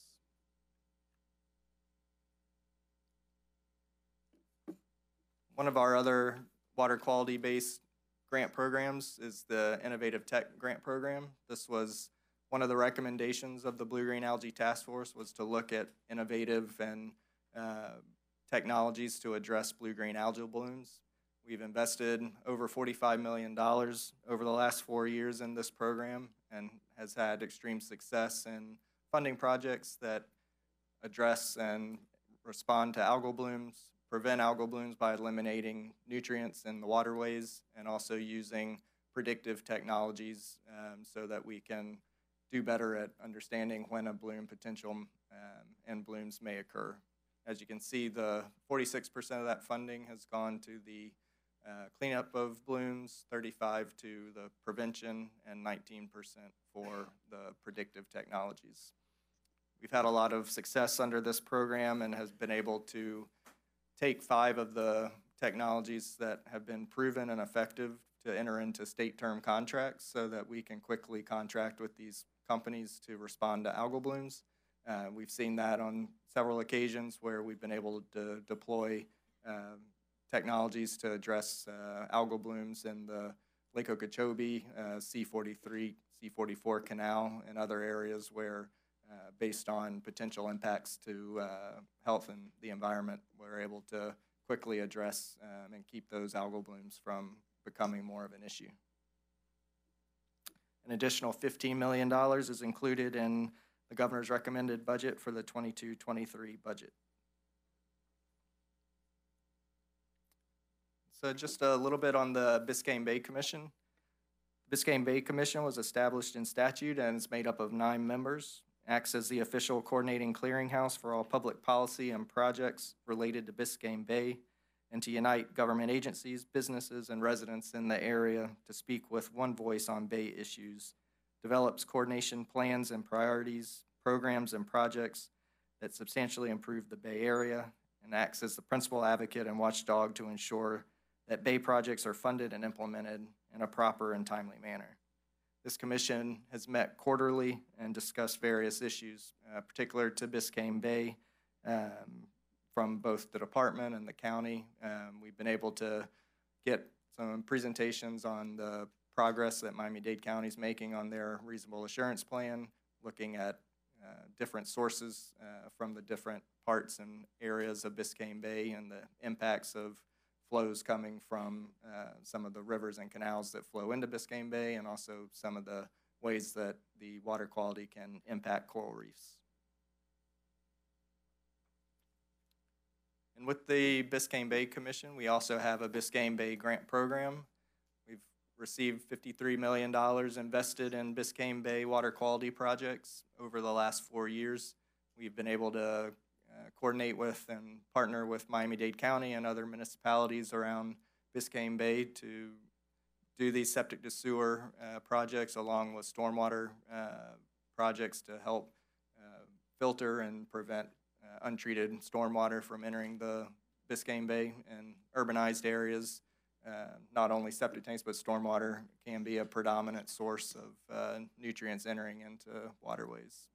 One of our other water quality-based grant programs is the Innovative Tech Grant Program. This was One of the recommendations of the Blue-Green Algae Task Force was to look at innovative and technologies to address blue-green algal blooms. We've invested over $45 million over the last 4 years in this program and has had extreme success in funding projects that address and respond to algal blooms, prevent algal blooms by eliminating nutrients in the waterways, and also using predictive technologies so that we can do better at understanding when a bloom potential and blooms may occur. As you can see, the 46% of that funding has gone to the cleanup of blooms, 35% to the prevention, and 19% for the predictive technologies. We've had a lot of success under this program and has been able to take 5 of the technologies that have been proven and effective to enter into state term contracts so that we can quickly contract with these companies to respond to algal blooms. We've seen that on several occasions where we've been able to deploy technologies to address algal blooms in the Lake Okeechobee, C43, C44 canal, and other areas where, based on potential impacts to health and the environment, we're able to quickly address and keep those algal blooms from becoming more of an issue. An additional $15 million is included in the governor's recommended budget for the 22-23 budget. So just a little bit on the Biscayne Bay Commission. Biscayne Bay Commission was established in statute and is made up of 9 members. Acts as the official coordinating clearinghouse for all public policy and projects related to Biscayne Bay, and to unite government agencies, businesses, and residents in the area to speak with one voice on Bay issues, develops coordination plans and priorities, programs, and projects that substantially improve the Bay Area, and acts as the principal advocate and watchdog to ensure that Bay projects are funded and implemented in a proper and timely manner. This commission has met quarterly and discussed various issues, particular to Biscayne Bay, from both the department and the county. We've been able to get some presentations on the progress that Miami-Dade County is making on their reasonable assurance plan, looking at different sources from the different parts and areas of Biscayne Bay and the impacts of flows coming from some of the rivers and canals that flow into Biscayne Bay, and also some of the ways that the water quality can impact coral reefs. And with the Biscayne Bay Commission, we also have a Biscayne Bay grant program. We've received $53 million invested in Biscayne Bay water quality projects over the last 4 years. We've been able to coordinate with and partner with Miami-Dade County and other municipalities around Biscayne Bay to do these septic to sewer projects, along with stormwater projects to help filter and prevent untreated stormwater from entering the Biscayne Bay and urbanized areas. Not only septic tanks, but stormwater can be a predominant source of nutrients entering into waterways.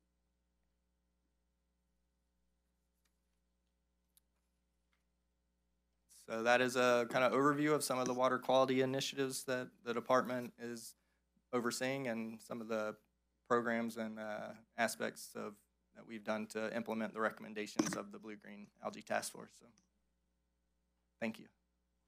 So that is a kind of overview of some of the water quality initiatives that the department is overseeing and some of the programs and aspects of that we've done to implement the recommendations of the Blue-Green Algae Task Force. So, thank you.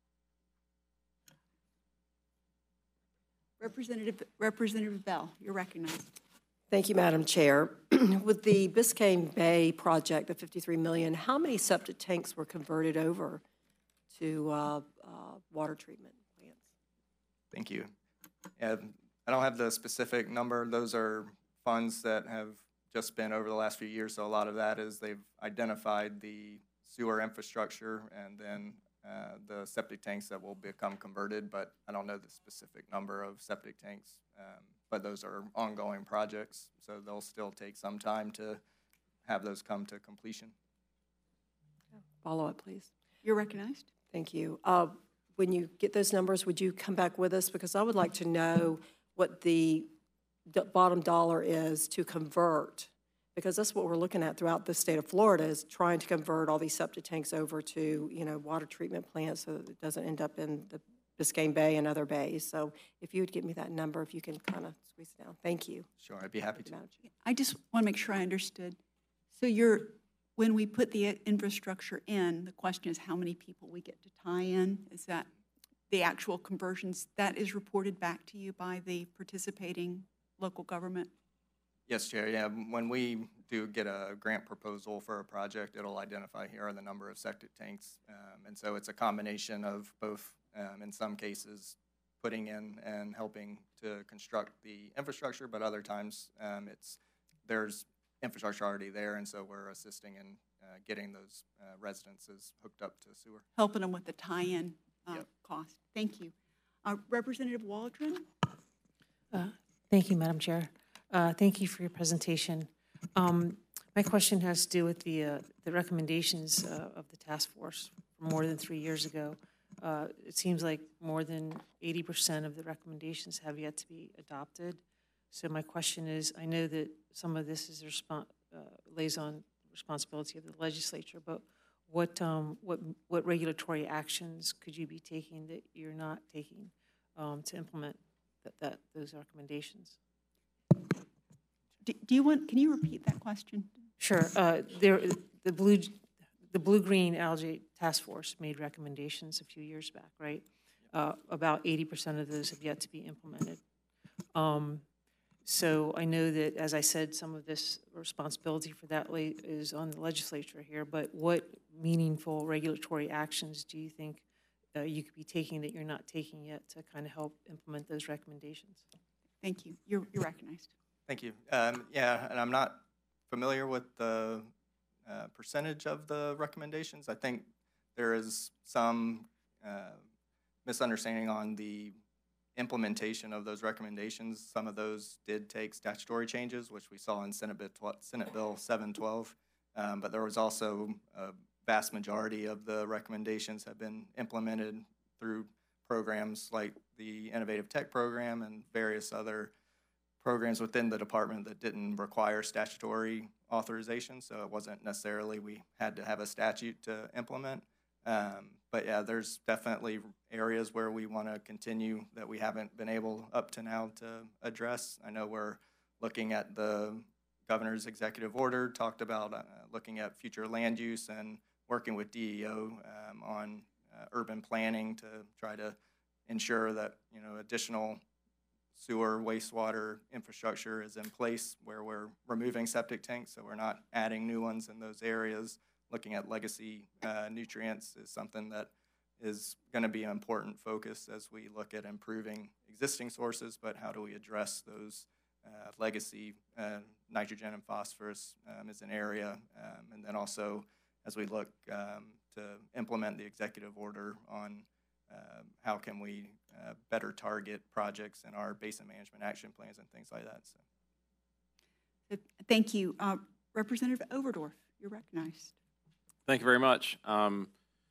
Representative Bell, you're recognized. Thank you, Madam Chair. With the Biscayne Bay project, the $53 million, how many septic tanks were converted over to water treatment plants? Thank you. Yeah, I don't have the specific number. Those are funds that have just been over the last few years, so a lot of that is they've identified the sewer infrastructure and then the septic tanks that will become converted, but I don't know the specific number of septic tanks, but those are ongoing projects, so they'll still take some time to have those come to completion. Follow up, please. You're recognized. Thank you. When you get those numbers, would you come back with us? Because I would like to know what the bottom dollar is to convert, because that's what we're looking at throughout the state of Florida, is trying to convert all these septic tanks over to, water treatment plants so that it doesn't end up in the Biscayne Bay and other bays. So if you would give me that number, if you can kind of squeeze it down. Thank you. Sure, I'd be happy to. Madam Chair. I just want to make sure I understood. So when we put the infrastructure in, the question is how many people we get to tie in? Is that the actual conversions that is reported back to you by the participating local government? Yes, Chair. Yeah, when we do get a grant proposal for a project, it'll identify here are the number of septic tanks. And so it's a combination of both, in some cases, putting in and helping to construct the infrastructure, but other times there's infrastructure already there, and so we're assisting in getting those residences hooked up to sewer. Helping them with the tie-in Yep. cost. Thank you. Representative Waldron? Thank you, Madam Chair. Thank you for your presentation. My question has to do with the recommendations of the task force from more than 3 years ago. It seems like more than 80% of the recommendations have yet to be adopted. So my question is, I know that some of this is lays on responsibility of the legislature, but what regulatory actions could you be taking that you're not taking to implement those recommendations? Can you repeat that question? Sure. The Blue-Green Algae Task Force made recommendations a few years back, right? About 80% of those have yet to be implemented. So I know that, as I said, some of this responsibility for that is on the legislature here, but what meaningful regulatory actions do you think you could be taking that you're not taking yet to kind of help implement those recommendations? Thank you. You're recognized. Thank you. Yeah, and I'm not familiar with the percentage of the recommendations. I think there is some misunderstanding on the implementation of those recommendations. Some of those did take statutory changes, which we saw in Senate Bill 712, but there was also a vast majority of the recommendations have been implemented through programs like the Innovative Tech Program and various other programs within the department that didn't require statutory authorization, so it wasn't necessarily we had to have a statute to implement. But yeah, there's definitely areas where we want to continue that we haven't been able up to now to address. I know we're looking at the governor's executive order, talked about looking at future land use and working with DEO on urban planning to try to ensure that additional sewer, wastewater infrastructure is in place where we're removing septic tanks, so we're not adding new ones in those areas. Looking at legacy nutrients is something that is going to be an important focus as we look at improving existing sources, but how do we address those legacy nitrogen and phosphorus is an area. And then also as we look to implement the executive order on how can we better target projects in our basin management action plans and things like that. So. Thank you. Representative Overdorf, you're recognized. Thank you very much. On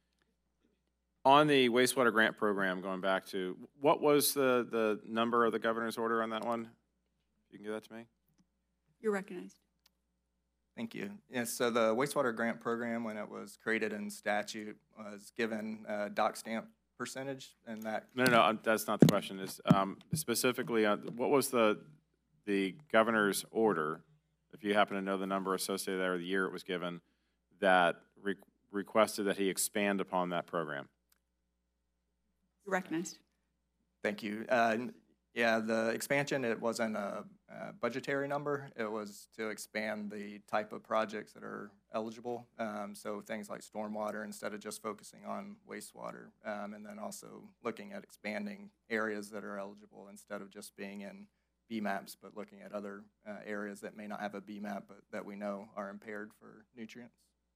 the wastewater grant program, going back to, what was the number of the governor's order on that one? You can give that to me. You're recognized. Thank you. Yes, so the wastewater grant program, when it was created in statute, was given a dock stamp percentage, and that. No, that's not the question. Is specifically what was the governor's order, if you happen to know the number associated there, or the year it was given, that requested that he expand upon that program? You're recognized. Thank you. Yeah, the expansion, it wasn't a budgetary number. It was to expand the type of projects that are eligible. So things like stormwater instead of just focusing on wastewater. And then also looking at expanding areas that are eligible instead of just being in BMAPs, but looking at other areas that may not have a BMAP, but that we know are impaired for nutrients.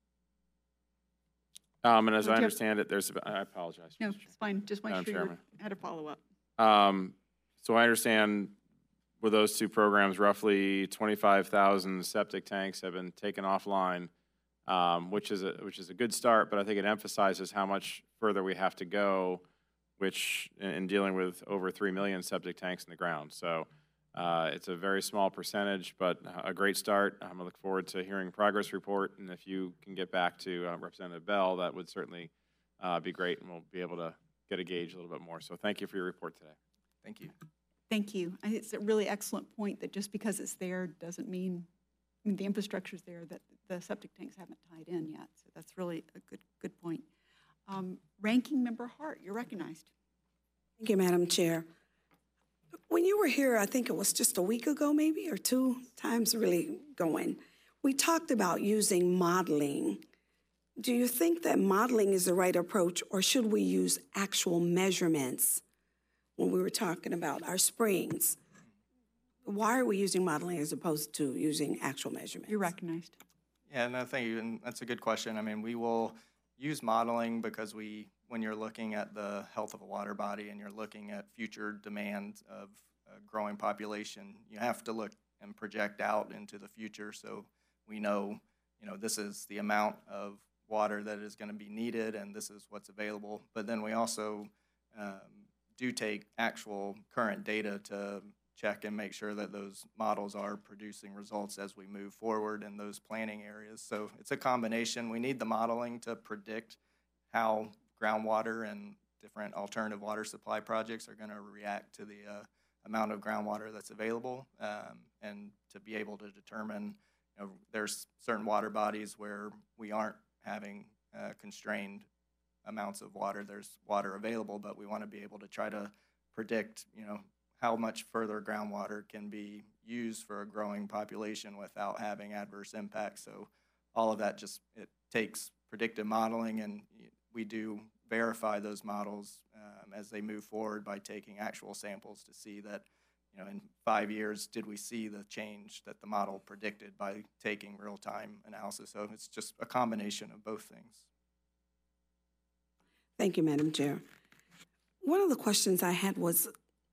And as I understand it, I apologize. No, it's fine. Just want to Madam sure you Chairman. had a follow-up. So I understand with those two programs, roughly 25,000 septic tanks have been taken offline, which is a good start, but I think it emphasizes how much further we have to go, which in dealing with over 3 million septic tanks in the ground. So it's a very small percentage, but a great start. I look forward to hearing progress report, and if you can get back to Representative Bell, that would certainly be great, and we'll be able to get a gauge a little bit more. So thank you for your report today. Thank you. Thank you. It's a really excellent point that just because it's there doesn't mean, the infrastructure's there, that the septic tanks haven't tied in yet. So that's really a good point. Ranking Member Hart, you're recognized. Thank you, Madam Chair. When you were here, I think it was just a week ago maybe, or 2 times really going, we talked about using modeling. Do you think that modeling is the right approach, or should we use actual measurements when we were talking about our springs? Why are we using modeling as opposed to using actual measurements? You're recognized. Yeah, no, thank you, and that's a good question. I mean, we will use modeling because when you're looking at the health of a water body and you're looking at future demand of a growing population, you have to look and project out into the future so we know, this is the amount of water that is going to be needed and this is what's available. But then we also do take actual current data to check and make sure that those models are producing results as we move forward in those planning areas. So it's a combination. We need the modeling to predict how groundwater and different alternative water supply projects are going to react to the amount of groundwater that's available, and to be able to determine, there's certain water bodies where we aren't having constrained amounts of water. There's water available, but we want to be able to try to predict, how much further groundwater can be used for a growing population without having adverse impacts. So all of that it takes predictive modeling, and we do verify those models as they move forward by taking actual samples to see that, in 5 years, did we see the change that the model predicted by taking real-time analysis. So it's just a combination of both things. Thank you, Madam Chair. One of the questions I had was,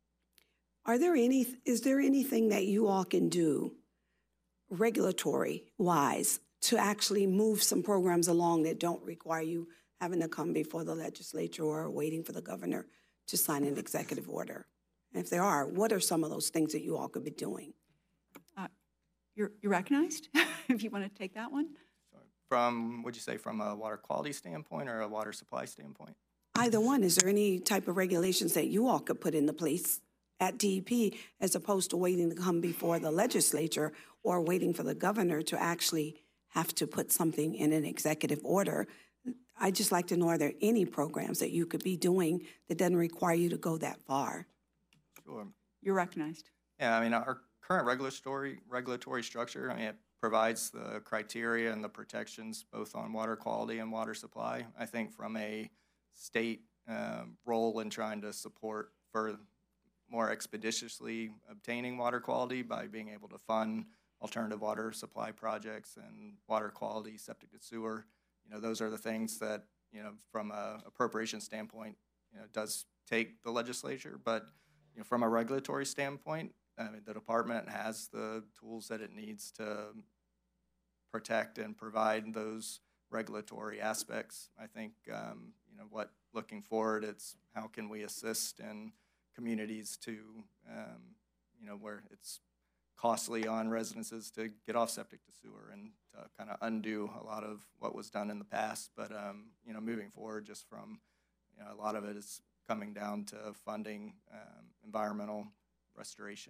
is there anything that you all can do regulatory-wise to actually move some programs along that don't require you having to come before the legislature or waiting for the governor to sign an executive order? And if there are, what are some of those things that you all could be doing? You're recognized, if you want to take that one. Would you say from a water quality standpoint or a water supply standpoint? Either one. Is there any type of regulations that you all could put into place at DEP as opposed to waiting to come before the legislature or waiting for the governor to actually have to put something in an executive order? I'd just like to know, are there any programs that you could be doing that doesn't require you to go that far? Sure. You're recognized. Yeah, I mean, our current regulatory structure, it provides the criteria and the protections both on water quality and water supply. I think from a state role in trying to support for more expeditiously obtaining water quality by being able to fund alternative water supply projects and water quality, septic to sewer, those are the things that, from a appropriation standpoint, does take the legislature. But, from a regulatory standpoint, the department has the tools that it needs to protect and provide those regulatory aspects. I think, looking forward, it's how can we assist in communities to, where it's costly on residences to get off septic to sewer and to kind of undo a lot of what was done in the past. But, moving forward just from, a lot of it is coming down to funding environmental restoration.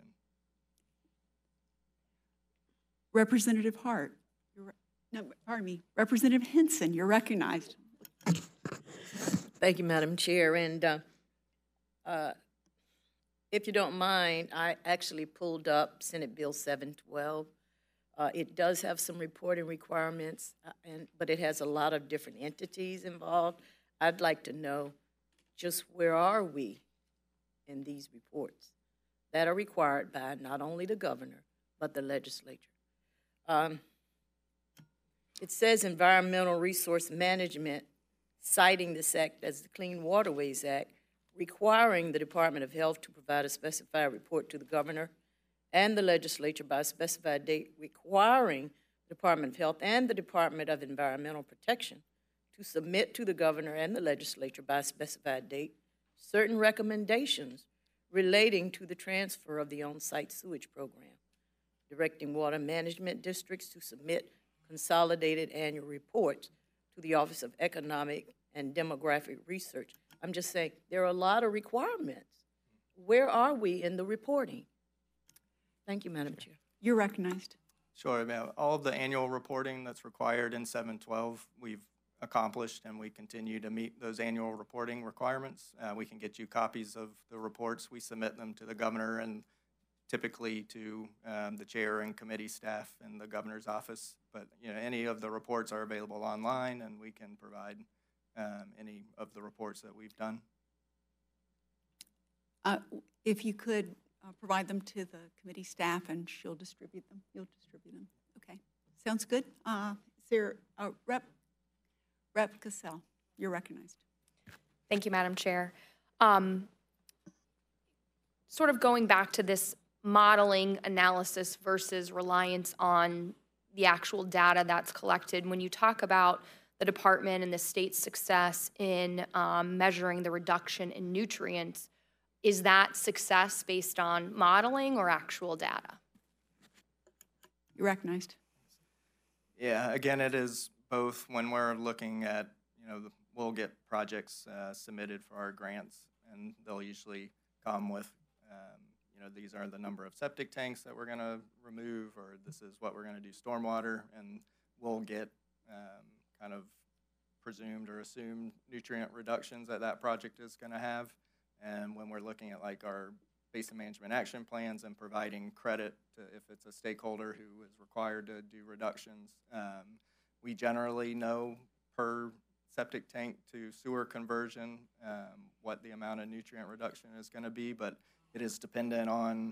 Representative Hart. Representative Henson, you're recognized. Thank you, Madam Chair. And if you don't mind, I actually pulled up Senate Bill 712. It does have some reporting requirements, but it has a lot of different entities involved. I'd like to know just where are we in these reports that are required by not only the governor, but the legislature. It says environmental resource management, citing this act as the Clean Waterways Act, requiring the Department of Health to provide a specified report to the governor and the legislature by a specified date, requiring the Department of Health and the Department of Environmental Protection to submit to the governor and the legislature by a specified date certain recommendations relating to the transfer of the on-site sewage program, directing water management districts to submit consolidated annual reports to the Office of Economic and Demographic Research I'm just saying, there are a lot of requirements. Where are we in the reporting? Thank you, Madam Chair. You're recognized. Sure, ma'am. All of the annual reporting that's required in 712, we've accomplished, and we continue to meet those annual reporting requirements. We can get you copies of the reports. We submit them to the governor and typically to the chair and committee staff in the governor's office. But any of the reports are available online, and we can provide any of the reports that we've done. If you could provide them to the committee staff, and she'll distribute them. You'll distribute them. Okay, sounds good. Is there Rep. Cassell? You're recognized. Thank you, Madam Chair. Sort of going back to this modeling analysis versus reliance on the actual data that's collected, when you talk about the department and the state's success in measuring the reduction in nutrients, is that success based on modeling or actual data? You're recognized. Yeah, again, it is both. When we're looking at, we'll get projects submitted for our grants, and they'll usually come with, these are the number of septic tanks that we're going to remove, or this is what we're going to do stormwater, and we'll get kind of presumed or assumed nutrient reductions that project is going to have. And when we're looking at like our basin management action plans and providing credit to if it's a stakeholder who is required to do reductions, we generally know per septic tank to sewer conversion what the amount of nutrient reduction is going to be, but it is dependent on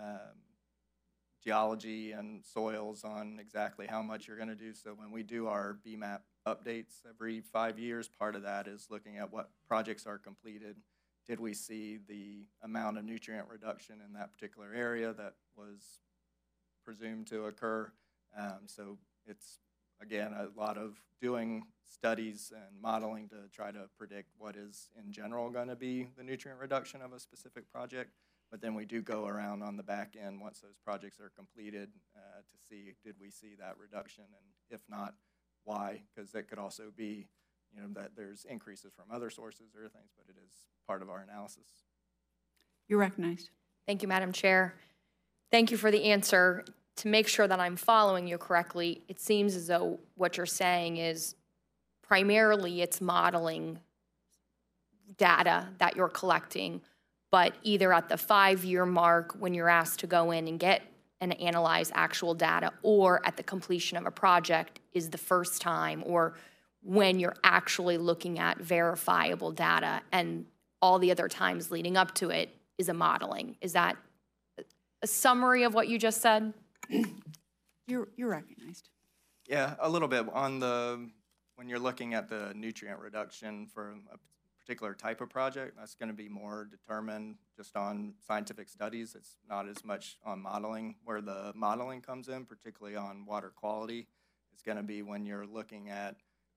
geology and soils on exactly how much you're going to do. So when we do our BMAP updates every 5 years, part of that is looking at what projects are completed. Did we see the amount of nutrient reduction in that particular area that was presumed to occur? So it's, again, a lot of doing studies and modeling to try to predict what is in general going to be the nutrient reduction of a specific project. But then we do go around on the back end once those projects are completed to see, did we see that reduction? And if not, why? Because it could also be that there's increases from other sources or things, but it is part of our analysis. You're recognized. Thank you, Madam Chair. Thank you for the answer. To make sure that I'm following you correctly, it seems as though what you're saying is primarily it's modeling data that you're collecting, but either at the 5-year mark when you're asked to go in and get and analyze actual data, or at the completion of a project is the first time, or when you're actually looking at verifiable data, and all the other times leading up to it is a modeling. Is that a summary of what you just said? You're recognized. Yeah, a little bit. When you're looking at the nutrient reduction for a particular type of project, that's going to be more determined just on scientific studies. It's not as much on modeling. Where the modeling comes in, particularly on water quality, it's going to be when you're looking at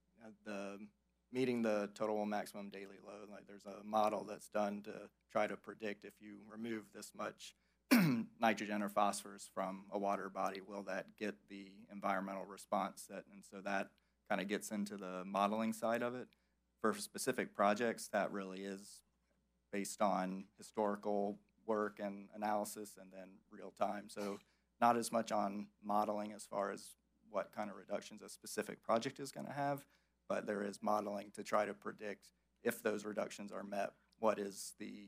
meeting the total maximum daily load. Like there's a model that's done to try to predict if you remove this much nitrogen or phosphorus from a water body, will that get the environmental response and so that kind of gets into the modeling side of it. For specific projects, that really is based on historical work and analysis and then real time. So not as much on modeling as far as what kind of reductions a specific project is going to have, but there is modeling to try to predict if those reductions are met, what is the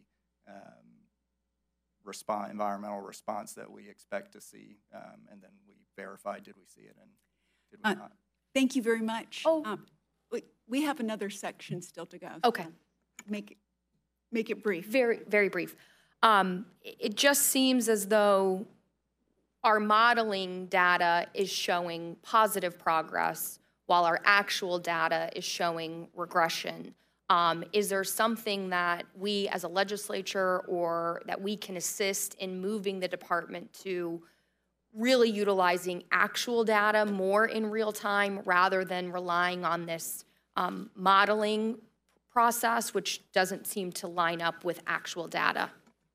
environmental response that we expect to see, and then we verify, did we see it and did we not? Thank you very much. Oh. We have another section still to go. Okay. Make it brief. Very, very brief. It just seems as though our modeling data is showing positive progress while our actual data is showing regression. Is there something that we as a legislature or that we can assist in moving the department to really utilizing actual data more in real time rather than relying on this modeling process, which doesn't seem to line up with actual data?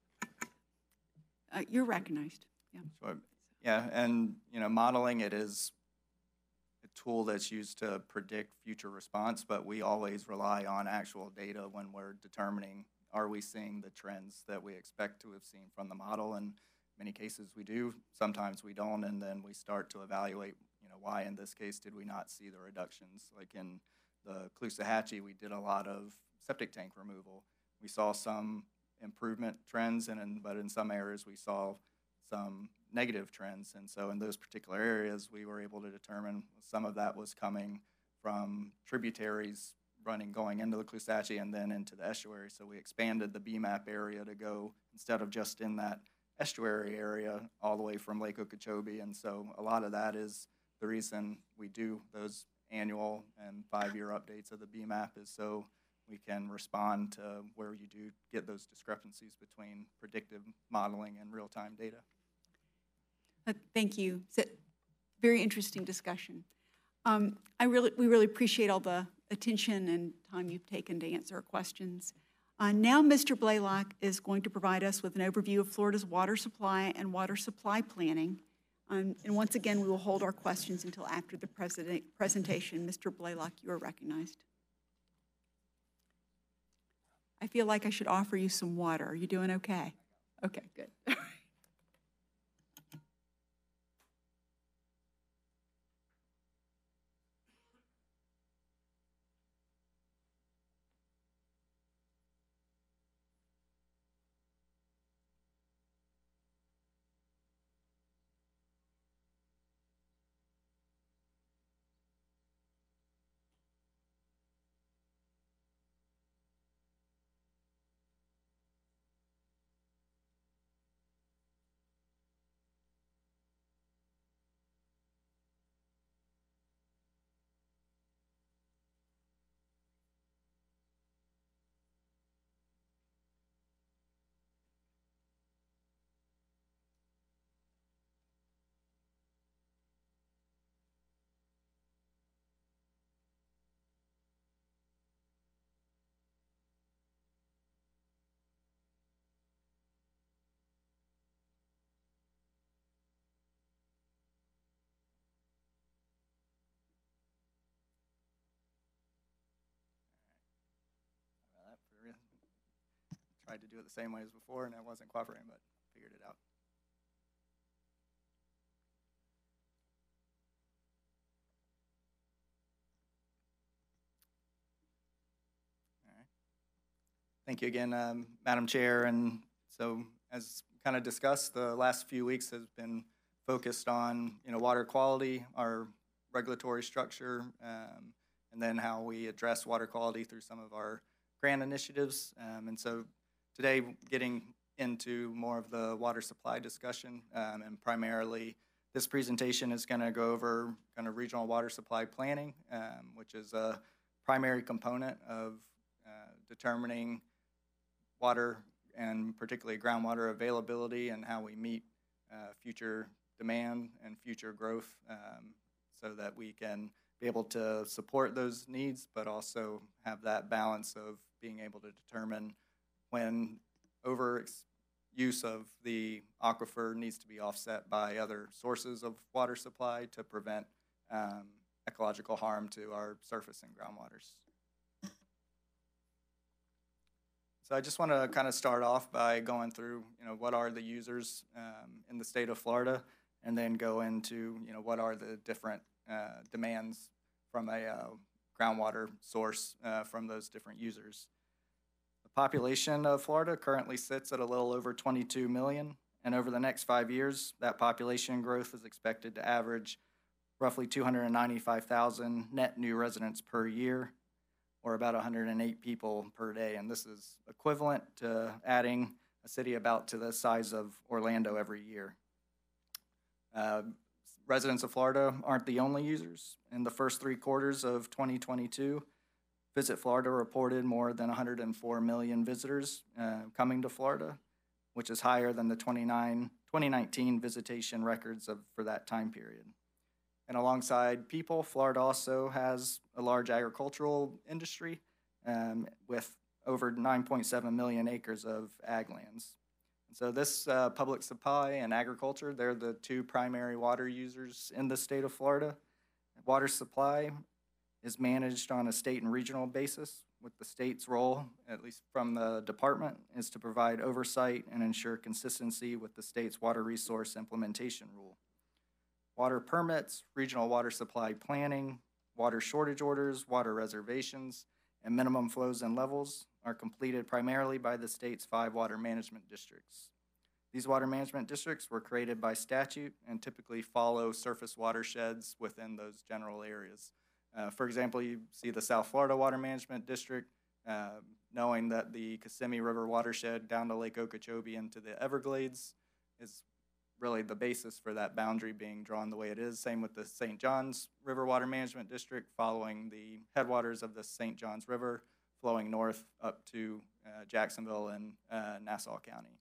You're recognized. Yeah. So, yeah, and modeling it tool that's used to predict future response, but we always rely on actual data when we're determining, are we seeing the trends that we expect to have seen from the model? And in many cases we do, sometimes we don't, and then we start to evaluate, why in this case did we not see the reductions? Like in the Caloosahatchee, we did a lot of septic tank removal. We saw some improvement trends, but in some areas we saw some negative trends. And so in those particular areas, we were able to determine some of that was coming from tributaries going into the Caloosahatchee and then into the estuary. So we expanded the BMAP area to go, instead of just in that estuary area, all the way from Lake Okeechobee. And so a lot of that is the reason we do those annual and 5-year updates of the BMAP, is so we can respond to where you do get those discrepancies between predictive modeling and real-time data. Thank you. It's a very interesting discussion. We really appreciate all the attention and time you've taken to answer our questions. Now Mr. Blaylock is going to provide us with an overview of Florida's water supply and water supply planning. And once again, we will hold our questions until after the presentation. Mr. Blaylock, you are recognized. I feel like I should offer you some water. Are you doing okay? Okay, good. Tried to do it the same way as before, and it wasn't cooperating, but figured it out. All right. Thank you again, Madam Chair. And so, as kind of discussed, the last few weeks has been focused on water quality, our regulatory structure, and then how we address water quality through some of our grant initiatives. And so today, getting into more of the water supply discussion, and primarily this presentation is going to go over kind of regional water supply planning, which is a primary component of determining water and particularly groundwater availability and how we meet future demand and future growth, so that we can be able to support those needs, but also have that balance of being able to determine when use of the aquifer needs to be offset by other sources of water supply to prevent ecological harm to our surface and groundwaters. So I just want to kind of start off by going through, what are the users in the state of Florida, and then go into, what are the different demands from a groundwater source from those different users. The population of Florida currently sits at a little over 22 million, and over the next 5 years, that population growth is expected to average roughly 295,000 net new residents per year, or about 108 people per day. And this is equivalent to adding a city about to the size of Orlando every year. Residents of Florida aren't the only users. In the first 3 quarters of 2022, Visit Florida reported more than 104 million visitors coming to Florida, which is higher than the 2019 visitation records for that time period. And alongside people, Florida also has a large agricultural industry with over 9.7 million acres of ag lands. And so this public supply and agriculture, they're the 2 primary water users in the state of Florida. Water supply is managed on a state and regional basis, with the state's role, at least from the department, is to provide oversight and ensure consistency with the state's water resource implementation rule. Water permits, regional water supply planning, water shortage orders, water reservations, and minimum flows and levels are completed primarily by the state's 5 water management districts. These water management districts were created by statute and typically follow surface watersheds within those general areas. For example, you see the South Florida Water Management District, knowing that the Kissimmee River watershed down to Lake Okeechobee into the Everglades is really the basis for that boundary being drawn the way it is. Same with the St. Johns River Water Management District, following the headwaters of the St. Johns River, flowing north up to Jacksonville and Nassau County.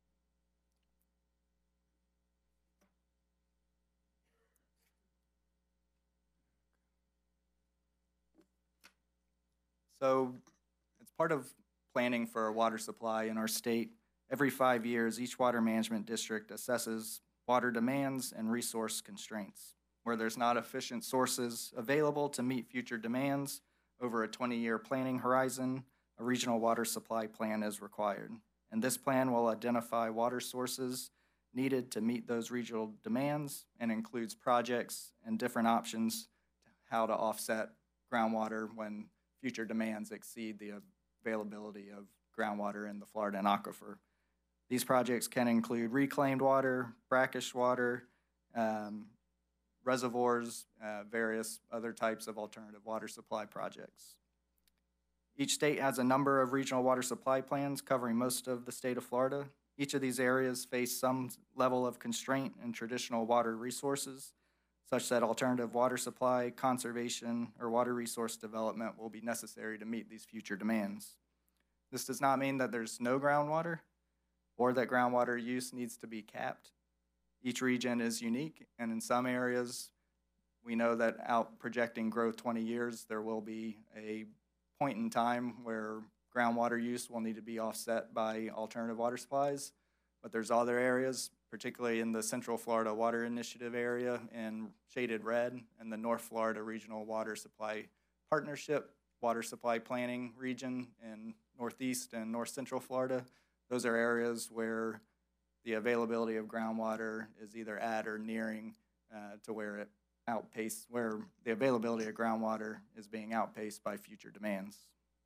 So as part of planning for a water supply in our state, every 5 years, each water management district assesses water demands and resource constraints. Where there's not efficient sources available to meet future demands over a 20-year planning horizon, a regional water supply plan is required. And this plan will identify water sources needed to meet those regional demands and includes projects and different options how to offset groundwater when future demands exceed the availability of groundwater in the Florida aquifer. These projects can include reclaimed water, brackish water, reservoirs, various other types of alternative water supply projects. Each state has a number of regional water supply plans covering most of the state of Florida. Each of these areas face some level of constraint in traditional water resources, such that alternative water supply, conservation, or water resource development will be necessary to meet these future demands. This does not mean that there's no groundwater or that groundwater use needs to be capped. Each region is unique, and in some areas, we know that out projecting growth 20 years, there will be a point in time where groundwater use will need to be offset by alternative water supplies, but there's other areas, particularly in the Central Florida Water Initiative area in shaded red, and the North Florida Regional Water Supply Partnership Water Supply Planning region in Northeast and North Central Florida. Those are areas where the availability of groundwater is either at or nearing to where it where the availability of groundwater is being outpaced by future demands.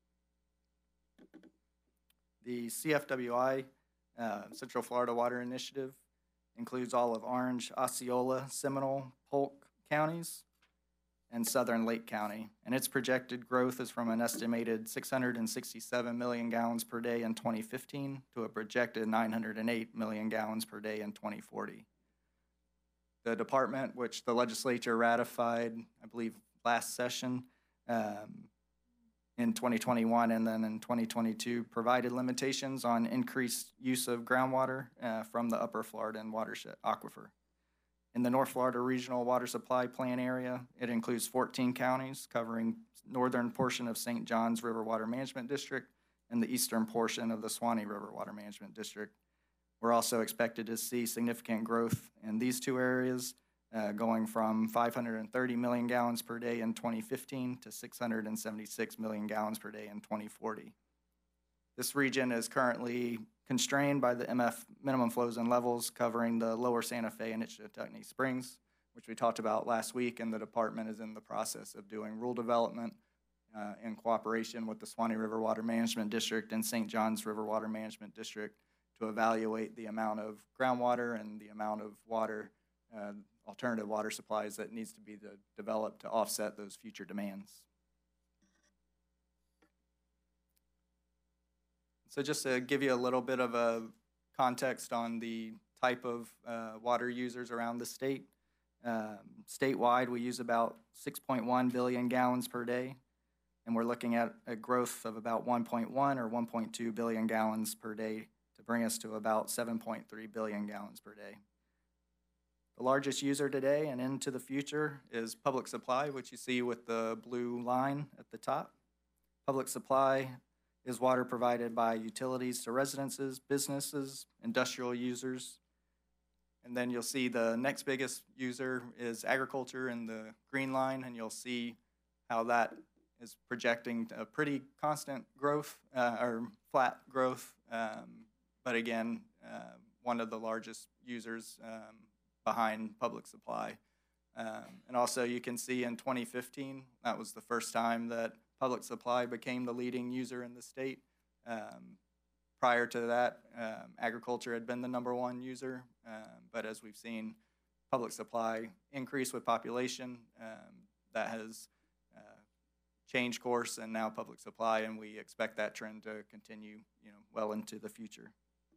The CFWI, Central Florida Water Initiative, includes all of Orange, Osceola, Seminole, Polk counties, and Southern Lake County. And its projected growth is from an estimated 667 million gallons per day in 2015 to a projected 908 million gallons per day in 2040. The department, which the legislature ratified, I believe, last session in 2021 and then in 2022, provided limitations on increased use of groundwater from the upper Florida and watershed aquifer. In the North Florida Regional Water Supply Plan area, it includes 14 counties covering northern portion of St. Johns River Water Management District and the eastern portion of the Suwannee River Water Management District. We're also expected to see significant growth in these two areas, going from 530 million gallons per day in 2015 to 676 million gallons per day in 2040. This region is currently constrained by the MF minimum flows and levels covering the lower Santa Fe and Itchitucknee Springs, which we talked about last week, and the department is in the process of doing rule development in cooperation with the Suwannee River Water Management District and St. Johns River Water Management District to evaluate the amount of groundwater and the amount of water, alternative water supplies that needs to be developed to offset those future demands. So just to give you a little bit of a context on the type of water users around the state, statewide we use about 6.1 billion gallons per day, and we're looking at a growth of about 1.1 or 1.2 billion gallons per day to bring us to about 7.3 billion gallons per day. The largest user today and into the future is public supply, which you see with the blue line at the top. Public supply is water provided by utilities to residences, businesses, industrial users. And then you'll see the next biggest user is agriculture in the green line, and you'll see how that is projecting a pretty constant growth or flat growth. But again, one of the largest users behind public supply. And also you can see in 2015, that was the first time that public supply became the leading user in the state. Prior to that, agriculture had been the #1 user, but as we've seen public supply increase with population, that has changed course, and now public supply, and we expect that trend to continue, well into the future.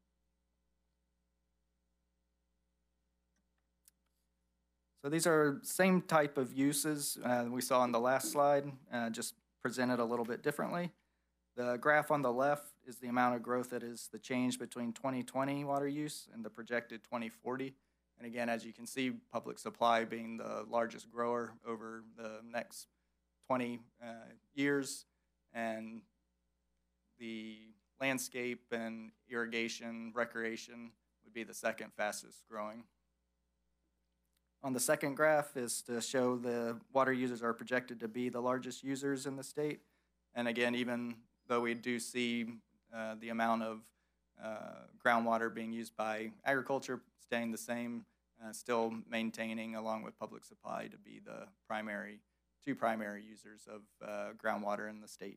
So these are same type of uses we saw in the last slide, just presented a little bit differently. The graph on the left is the amount of growth that is the change between 2020 water use and the projected 2040. And again, as you can see, public supply being the largest grower over the next 20 years, and the landscape and irrigation, recreation would be the second fastest growing. On the second graph is to show the water users are projected to be the largest users in the state. And again, even though we do see the amount of groundwater being used by agriculture staying the same, still maintaining along with public supply to be the two primary users of groundwater in the state.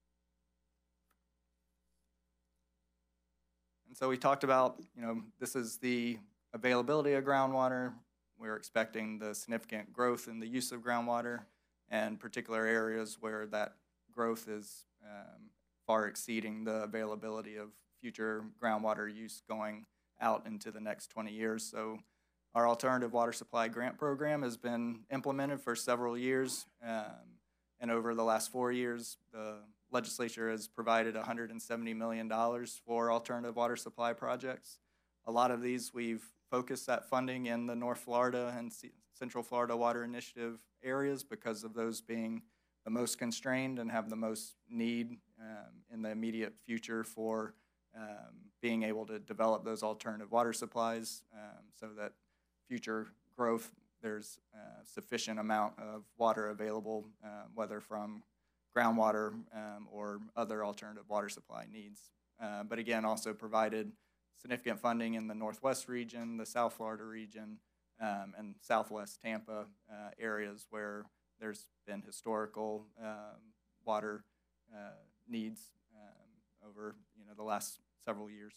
And so we talked about, this is the availability of groundwater. We're expecting the significant growth in the use of groundwater, and particular areas where that growth is far exceeding the availability of future groundwater use going out into the next 20 years. So our Alternative Water Supply Grant Program has been implemented for several years, and over the last 4 years, the legislature has provided $170 million for alternative water supply projects. A lot of these we've focused that funding in the North Florida and Central Florida Water Initiative areas because of those being the most constrained and have the most need in the immediate future for being able to develop those alternative water supplies so that future growth, there's sufficient amount of water available, whether from groundwater or other alternative water supply needs. But again, also provided significant funding in the Northwest region, the South Florida region, and Southwest Tampa areas where there's been historical water needs over the last several years.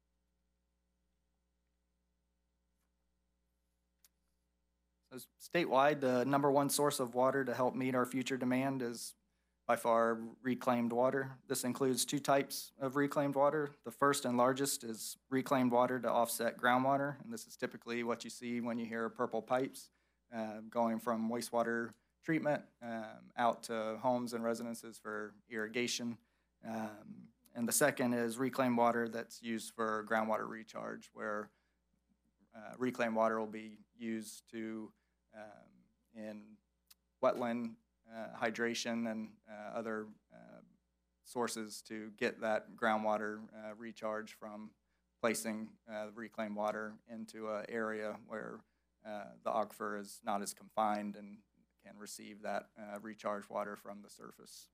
So statewide, the #1 source of water to help meet our future demand is by far reclaimed water. This includes two types of reclaimed water. The first and largest is reclaimed water to offset groundwater, and this is typically what you see when you hear purple pipes going from wastewater treatment out to homes and residences for irrigation. And the second is reclaimed water that's used for groundwater recharge, where reclaimed water will be used to in wetland hydration and other sources to get that groundwater recharge from placing reclaimed water into an area where the aquifer is not as confined and can receive that recharged water from the surface.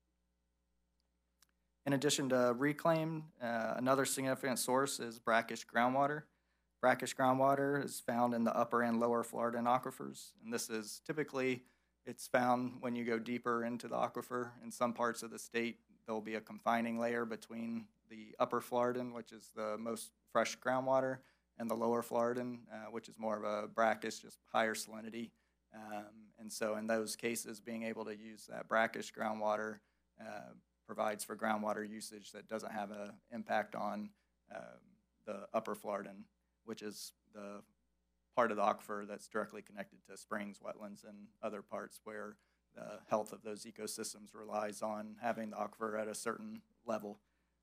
In addition to reclaim, another significant source is brackish groundwater. Brackish groundwater is found in the upper and lower Florida aquifers, and this is typically, it's found when you go deeper into the aquifer. In some parts of the state, there'll be a confining layer between the upper Floridan, which is the most fresh groundwater, and the lower Floridan, which is more of a brackish, just higher salinity. And so in those cases, being able to use that brackish groundwater provides for groundwater usage that doesn't have an impact on the upper Floridan, which is the part of the aquifer that's directly connected to springs, wetlands, and other parts where the health of those ecosystems relies on having the aquifer at a certain level.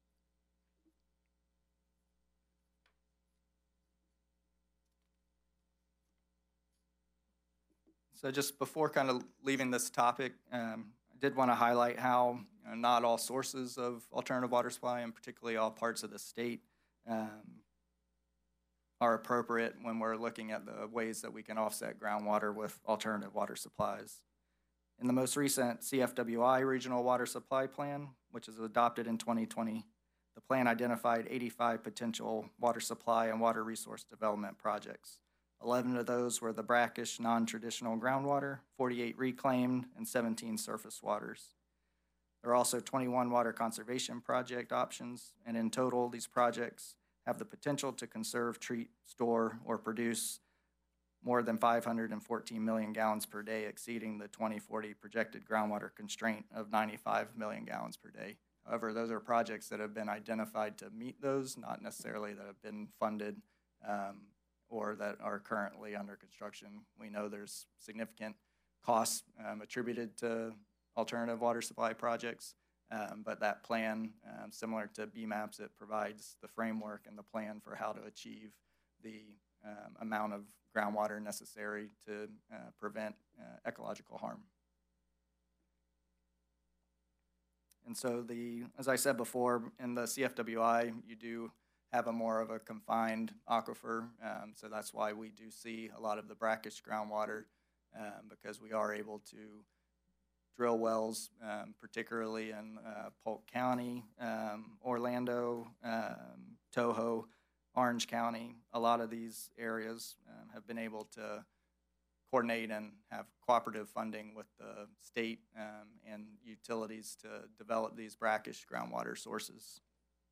So just before kind of leaving this topic, I did want to highlight how not all sources of alternative water supply, and particularly all parts of the state, are appropriate when we're looking at the ways that we can offset groundwater with alternative water supplies. In the most recent CFWI Regional Water Supply Plan, which was adopted in 2020, the plan identified 85 potential water supply and water resource development projects. 11 of those were the brackish non-traditional groundwater, 48 reclaimed, and 17 surface waters. There are also 21 water conservation project options, and in total, these projects have the potential to conserve, treat, store, or produce more than 514 million gallons per day, exceeding the 2040 projected groundwater constraint of 95 million gallons per day. However, those are projects that have been identified to meet those, not necessarily that have been funded or that are currently under construction. We know there's significant costs attributed to alternative water supply projects, but that plan, similar to BMAPS, it provides the framework and the plan for how to achieve the amount of groundwater necessary to prevent ecological harm. And so as I said before, in the CFWI, you do have a more of a confined aquifer, so that's why we do see a lot of the brackish groundwater, because we are able to drill wells, particularly in Polk County, Orlando, Toho, Orange County. A lot of these areas have been able to coordinate and have cooperative funding with the state and utilities to develop these brackish groundwater sources.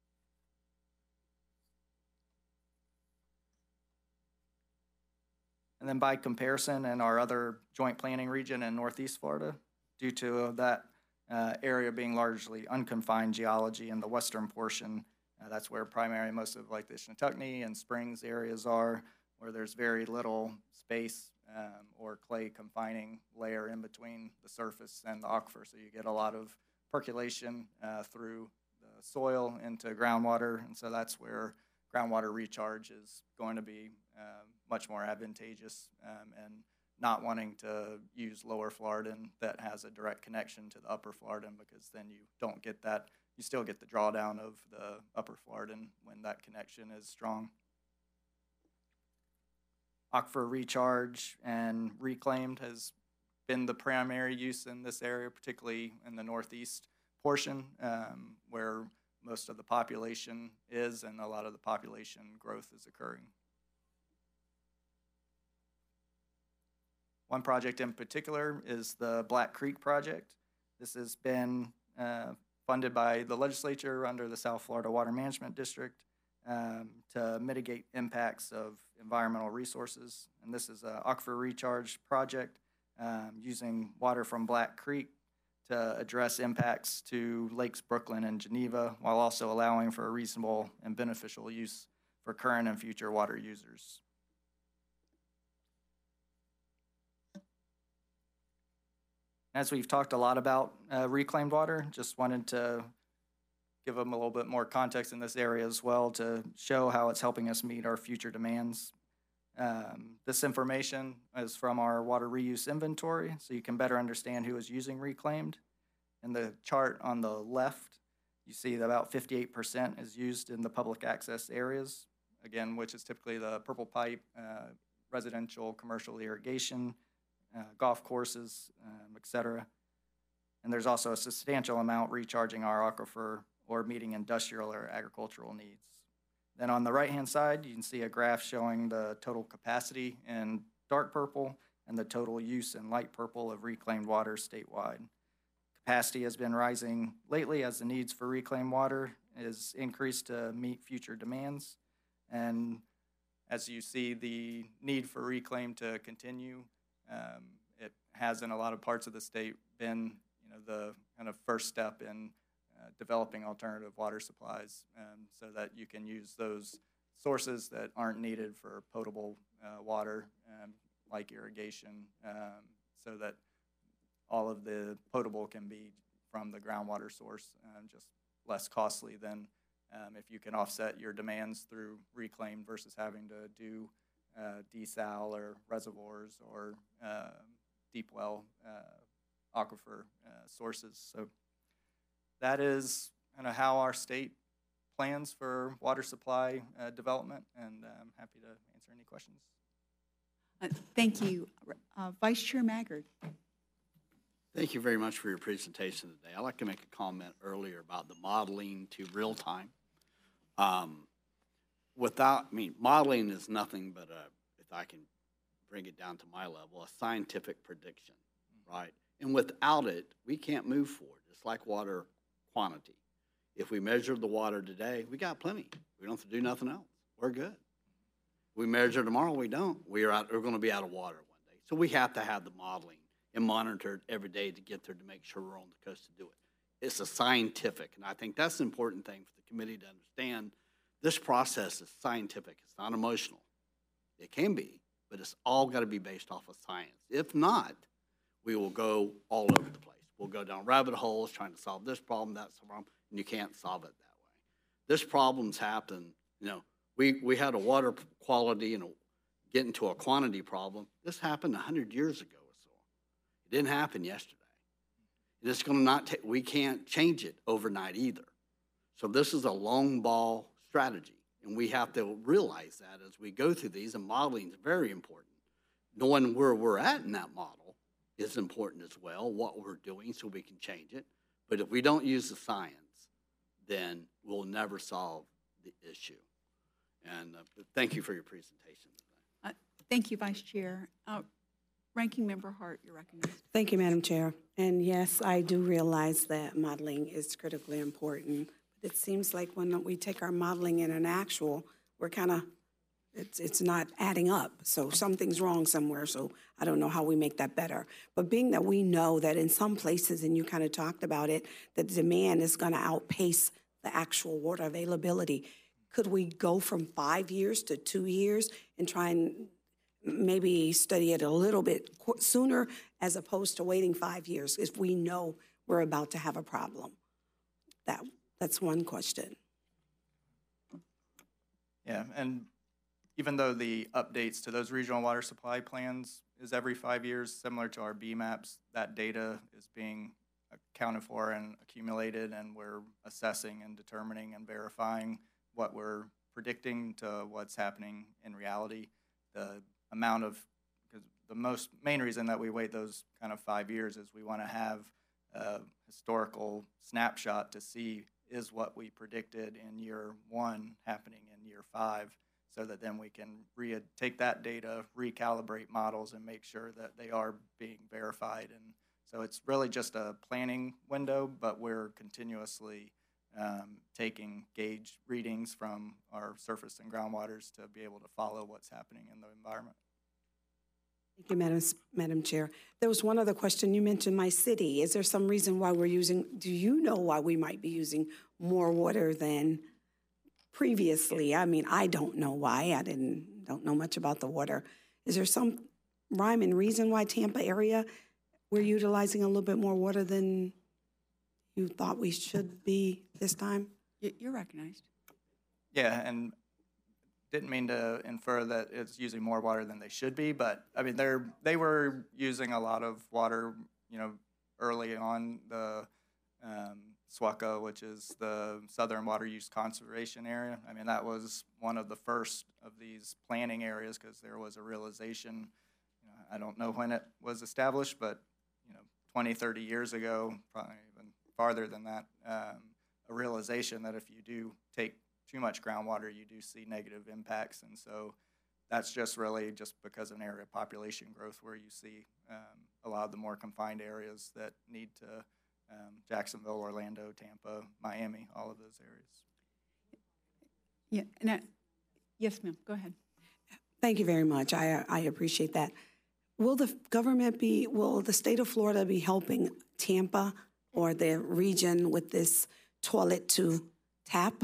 And then by comparison, in our other joint planning region in Northeast Florida, due to that area being largely unconfined geology in the western portion, that's where primarily most of like the Shinnetucknee and Springs areas are, where there's very little space or clay confining layer in between the surface and the aquifer. So you get a lot of percolation through the soil into groundwater, and so that's where groundwater recharge is going to be much more advantageous, and not wanting to use lower Floridan that has a direct connection to the upper Floridan, because then you don't get that. You still get the drawdown of the upper Floridan when that connection is strong. Aquifer recharge and reclaimed has been the primary use in this area, particularly in the northeast portion, where most of the population is and a lot of the population growth is occurring. One project in particular is the Black Creek project. This has been funded by the legislature under the South Florida Water Management District to mitigate impacts of environmental resources. And this is an aquifer recharge project using water from Black Creek to address impacts to Lakes Brooklyn and Geneva, while also allowing for a reasonable and beneficial use for current and future water users. As we've talked a lot about reclaimed water, just wanted to give them a little bit more context in this area as well to show how it's helping us meet our future demands. This information is from our water reuse inventory, so you can better understand who is using reclaimed. In the chart on the left, you see that about 58% is used in the public access areas, again, which is typically the purple pipe, residential, commercial irrigation, golf courses, et cetera. And there's also a substantial amount recharging our aquifer or meeting industrial or agricultural needs. Then on the right-hand side, you can see a graph showing the total capacity in dark purple and the total use in light purple of reclaimed water statewide. Capacity has been rising lately as the needs for reclaimed water is increased to meet future demands. And as you see the need for reclaim to continue, it has in a lot of parts of the state been the kind of first step in developing alternative water supplies, so that you can use those sources that aren't needed for potable water, like irrigation, so that all of the potable can be from the groundwater source, just less costly than if you can offset your demands through reclaim versus having to do desal or reservoirs or deep well aquifer sources. So that is kind of how our state plans for water supply development, and I'm happy to answer any questions. Thank you. Vice Chair Maggard. Thank you very much for your presentation today. I'd like to make a comment earlier about the modeling to real time. Modeling is nothing but if I can bring it down to my level, a scientific prediction, right? And without it, we can't move forward. It's like water quantity. If we measure the water today, we got plenty. We don't have to do nothing else. We're good. We measure tomorrow, we don't. We're going to be out of water one day. So we have to have the modeling and monitor it every day to get there to make sure we're on the coast to do it. It's a scientific, and I think that's the important thing for the committee to understand. This process is scientific. It's not emotional. It can be, but it's all got to be based off of science. If not, we will go all over the place. We'll go down rabbit holes trying to solve this problem, that problem, and you can't solve it that way. This problem's happened, we had a water quality and getting to a quantity problem. This happened 100 years ago or so. It didn't happen yesterday. And it's going to we can't change it overnight either. So this is a long ball strategy, and we have to realize that as we go through these, and modeling is very important. Knowing where we're at in that model is important as well, what we're doing so we can change it. But if we don't use the science, then we'll never solve the issue. And thank you for your presentation today. Thank you, Vice Chair. Ranking Member Hart, you're recognized. Thank you, Madam Chair. And yes, I do realize that modeling is critically important. But it seems like when we take our modeling in an actual, we're kind of, it's not adding up. So something's wrong somewhere. So I don't know how we make that better. But being that we know that in some places, and you kind of talked about it, that demand is going to outpace the actual water availability. Could we go from 5 years to 2 years and try and maybe study it a little bit sooner as opposed to waiting 5 years if we know we're about to have a problem? That's one question. Yeah, and even though the updates to those regional water supply plans is every 5 years, similar to our BMAPs, that data is being accounted for and accumulated, and we're assessing and determining and verifying what we're predicting to what's happening in reality. The amount of, because the main reason that we wait those kind of 5 years is we want to have a historical snapshot to see is what we predicted in year 1 happening in year 5, so that then we can take that data, recalibrate models, and make sure that they are being verified. And so it's really just a planning window, but we're continuously taking gauge readings from our surface and groundwaters to be able to follow what's happening in the environment. Thank you, Madam Chair. There was one other question. You mentioned my city. Is there some reason why do you know why we might be using more water than previously? I mean, I don't know why. I don't know much about the water. Is there some rhyme and reason why Tampa area we're utilizing a little bit more water than you thought we should be this time? You're recognized. Yeah, and didn't mean to infer that it's using more water than they should be, but I mean they were using a lot of water, early on. The SWCA, which is the Southern Water Use Conservation Area. I mean, that was one of the first of these planning areas because there was a realization, I don't know when it was established, but 20, 30 years ago, probably even farther than that, a realization that if you do take too much groundwater, you do see negative impacts. And so that's just really just because of an area of population growth where you see a lot of the more confined areas that need to, Jacksonville, Orlando, Tampa, Miami, all of those areas. Yeah, yes, ma'am, go ahead. Thank you very much. I appreciate that. Will the state of Florida be helping Tampa or the region with this toilet to tap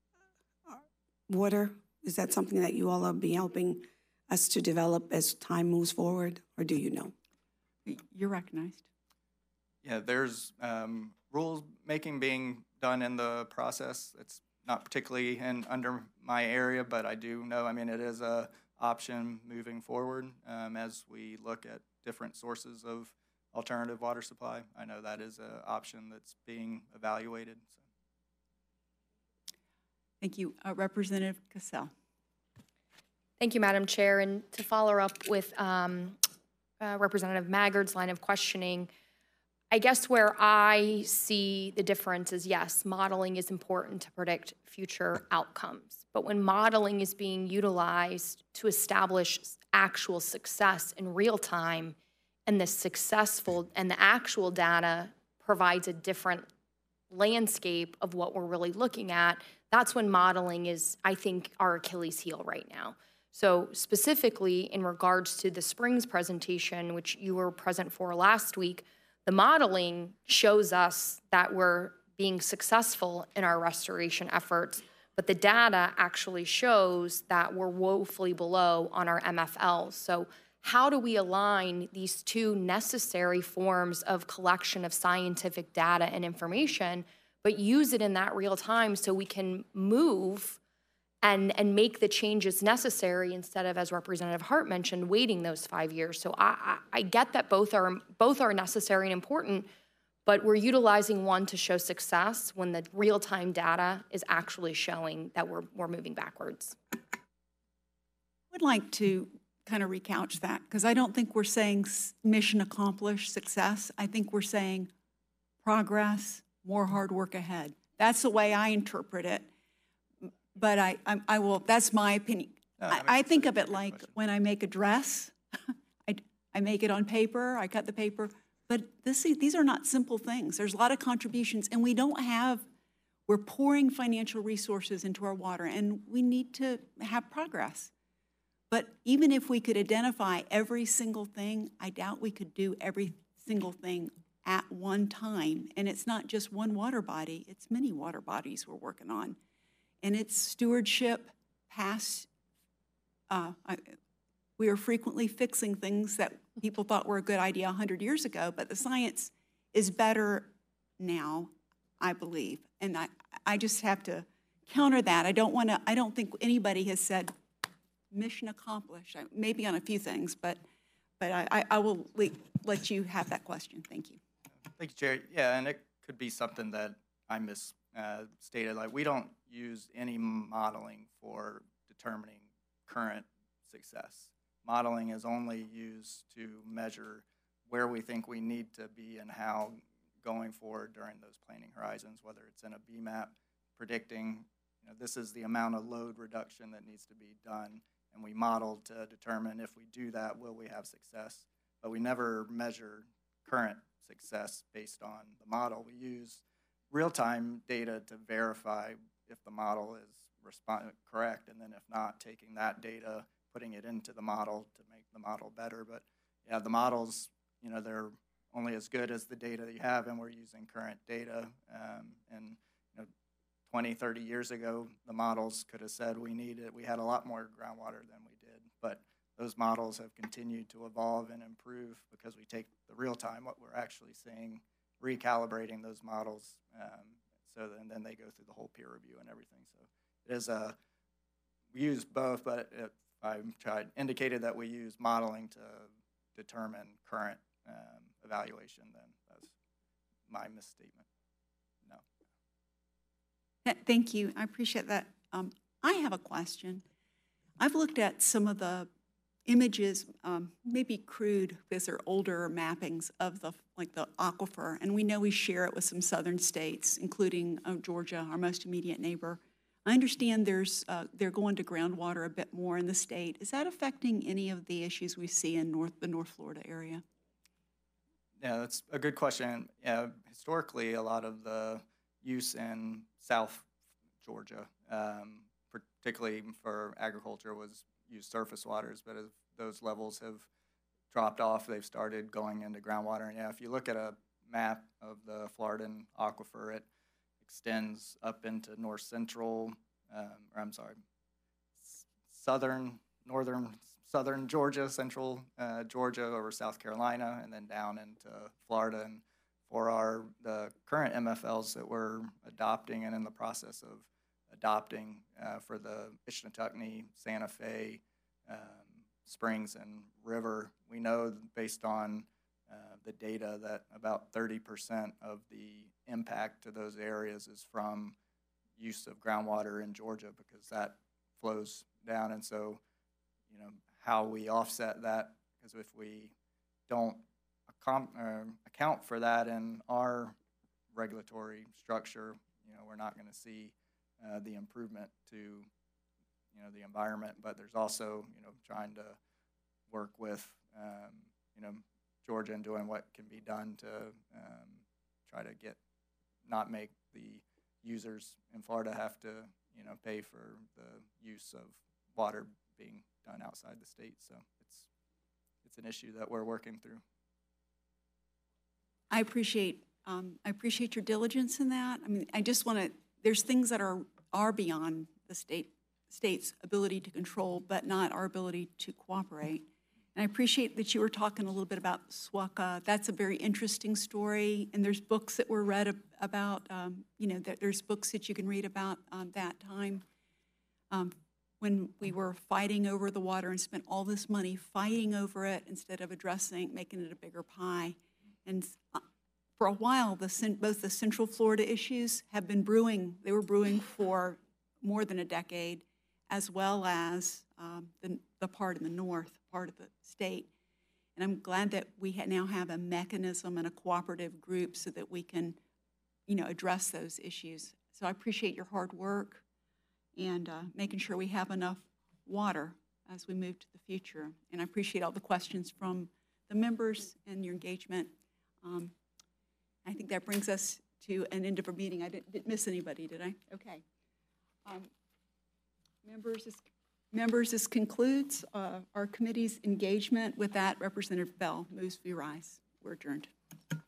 water? Is that something that you all will be helping us to develop as time moves forward, or do you know? You're recognized. Yeah, there's rules making being done in the process. It's not particularly under my area, but I do know, it is a option moving forward as we look at different sources of alternative water supply. I know that is an option that's being evaluated. So. Thank you. Representative Cassell. Thank you, Madam Chair. And to follow up with Representative Maggard's line of questioning, I guess where I see the difference is, yes, modeling is important to predict future outcomes. But when modeling is being utilized to establish actual success in real time, and the actual data provides a different landscape of what we're really looking at, that's when modeling is, I think, our Achilles heel right now. So specifically in regards to the Springs presentation, which you were present for last week, the modeling shows us that we're being successful in our restoration efforts, but the data actually shows that we're woefully below on our MFLs. So how do we align these two necessary forms of collection of scientific data and information, but use it in that real time so we can move and make the changes necessary instead of, as Representative Hart mentioned, waiting those 5 years. So I get that both are necessary and important, but we're utilizing one to show success when the real-time data is actually showing that we're moving backwards. I would like to kind of recouch that, because I don't think we're saying mission accomplished, success. I think we're saying progress, more hard work ahead. That's the way I interpret it. But I will, that's my opinion. I think of it like when I make a dress, I make it on paper, I cut the paper, but these are not simple things. There's a lot of contributions, and we're pouring financial resources into our water, and we need to have progress. But even if we could identify every single thing, I doubt we could do every single thing at one time. And it's not just one water body, it's many water bodies we're working on. And it's stewardship past, we are frequently fixing things that people thought were a good idea 100 years ago, but the science is better now, I believe. And I just have to counter that. I don't think anybody has said mission accomplished, maybe on a few things, but I will let you have that question. Thank you. Thank you, Chair. Yeah, and it could be something that I misstated. Like, we don't use any modeling for determining current success. Modeling is only used to measure where we think we need to be and how going forward during those planning horizons, whether it's in a BMAP predicting, this is the amount of load reduction that needs to be done, and we model to determine if we do that, will we have success? But we never measure current success based on the model. We use real-time data to verify if the model is correct, and then if not, taking that data, putting it into the model to make the model better. But yeah, the models, they're only as good as the data that you have, and we're using current data. And 20, 30 years ago, the models could have said we had a lot more groundwater than we did, but those models have continued to evolve and improve because we take the real time, what we're actually seeing, recalibrating those models, and then they go through the whole peer review and everything. So it is we use both, but if I indicated that we use modeling to determine current evaluation, then that's my misstatement. No. Thank you. I appreciate that. I have a question. I've looked at some of the images, maybe crude because they're older mappings of the aquifer, and we know we share it with some southern states, including Georgia, our most immediate neighbor. I understand they're going to groundwater a bit more in the state. Is that affecting any of the issues we see in the North Florida area? Yeah, that's a good question. Yeah, historically, a lot of the use in South Georgia, particularly for agriculture, was used surface waters, but as those levels have dropped off, they've started going into groundwater. And yeah, if you look at a map of the Floridan aquifer, it extends up into southern Georgia, central Georgia, over South Carolina, and then down into Florida. And for the current MFLs that we're adopting and in the process of adopting for the Ishnatuckney, Santa Fe, Springs, and River, we know based on the data that about 30% of the impact to those areas is from use of groundwater in Georgia because that flows down. And so, you know, how we offset that, because if we don't account for that in our regulatory structure, you know, we're not going to see the improvement to, you know, the environment. But there's also, you know, trying to work with, you know, Georgia and doing what can be done to try to not make the users in Florida have to, you know, pay for the use of water being done outside the state. So it's an issue that we're working through. I appreciate your diligence in that. I mean, I just want to, there's things that are beyond the state's ability to control, but not our ability to cooperate. And I appreciate that you were talking a little bit about SWCA. That's a very interesting story, and there's books that were read about, you know, there's books that you can read about that time when we were fighting over the water and spent all this money fighting over it instead of making it a bigger pie. And for a while, both the Central Florida issues have been brewing. They were brewing for more than a decade, as well as the part in the north, part of the state. And I'm glad that we now have a mechanism and a cooperative group so that we can, you know, address those issues. So I appreciate your hard work and making sure we have enough water as we move to the future. And I appreciate all the questions from the members and your engagement. I think that brings us to an end of our meeting. I didn't miss anybody, did I? Okay. Members, this concludes our committee's engagement. With that, Representative Bell moves we rise. We're adjourned.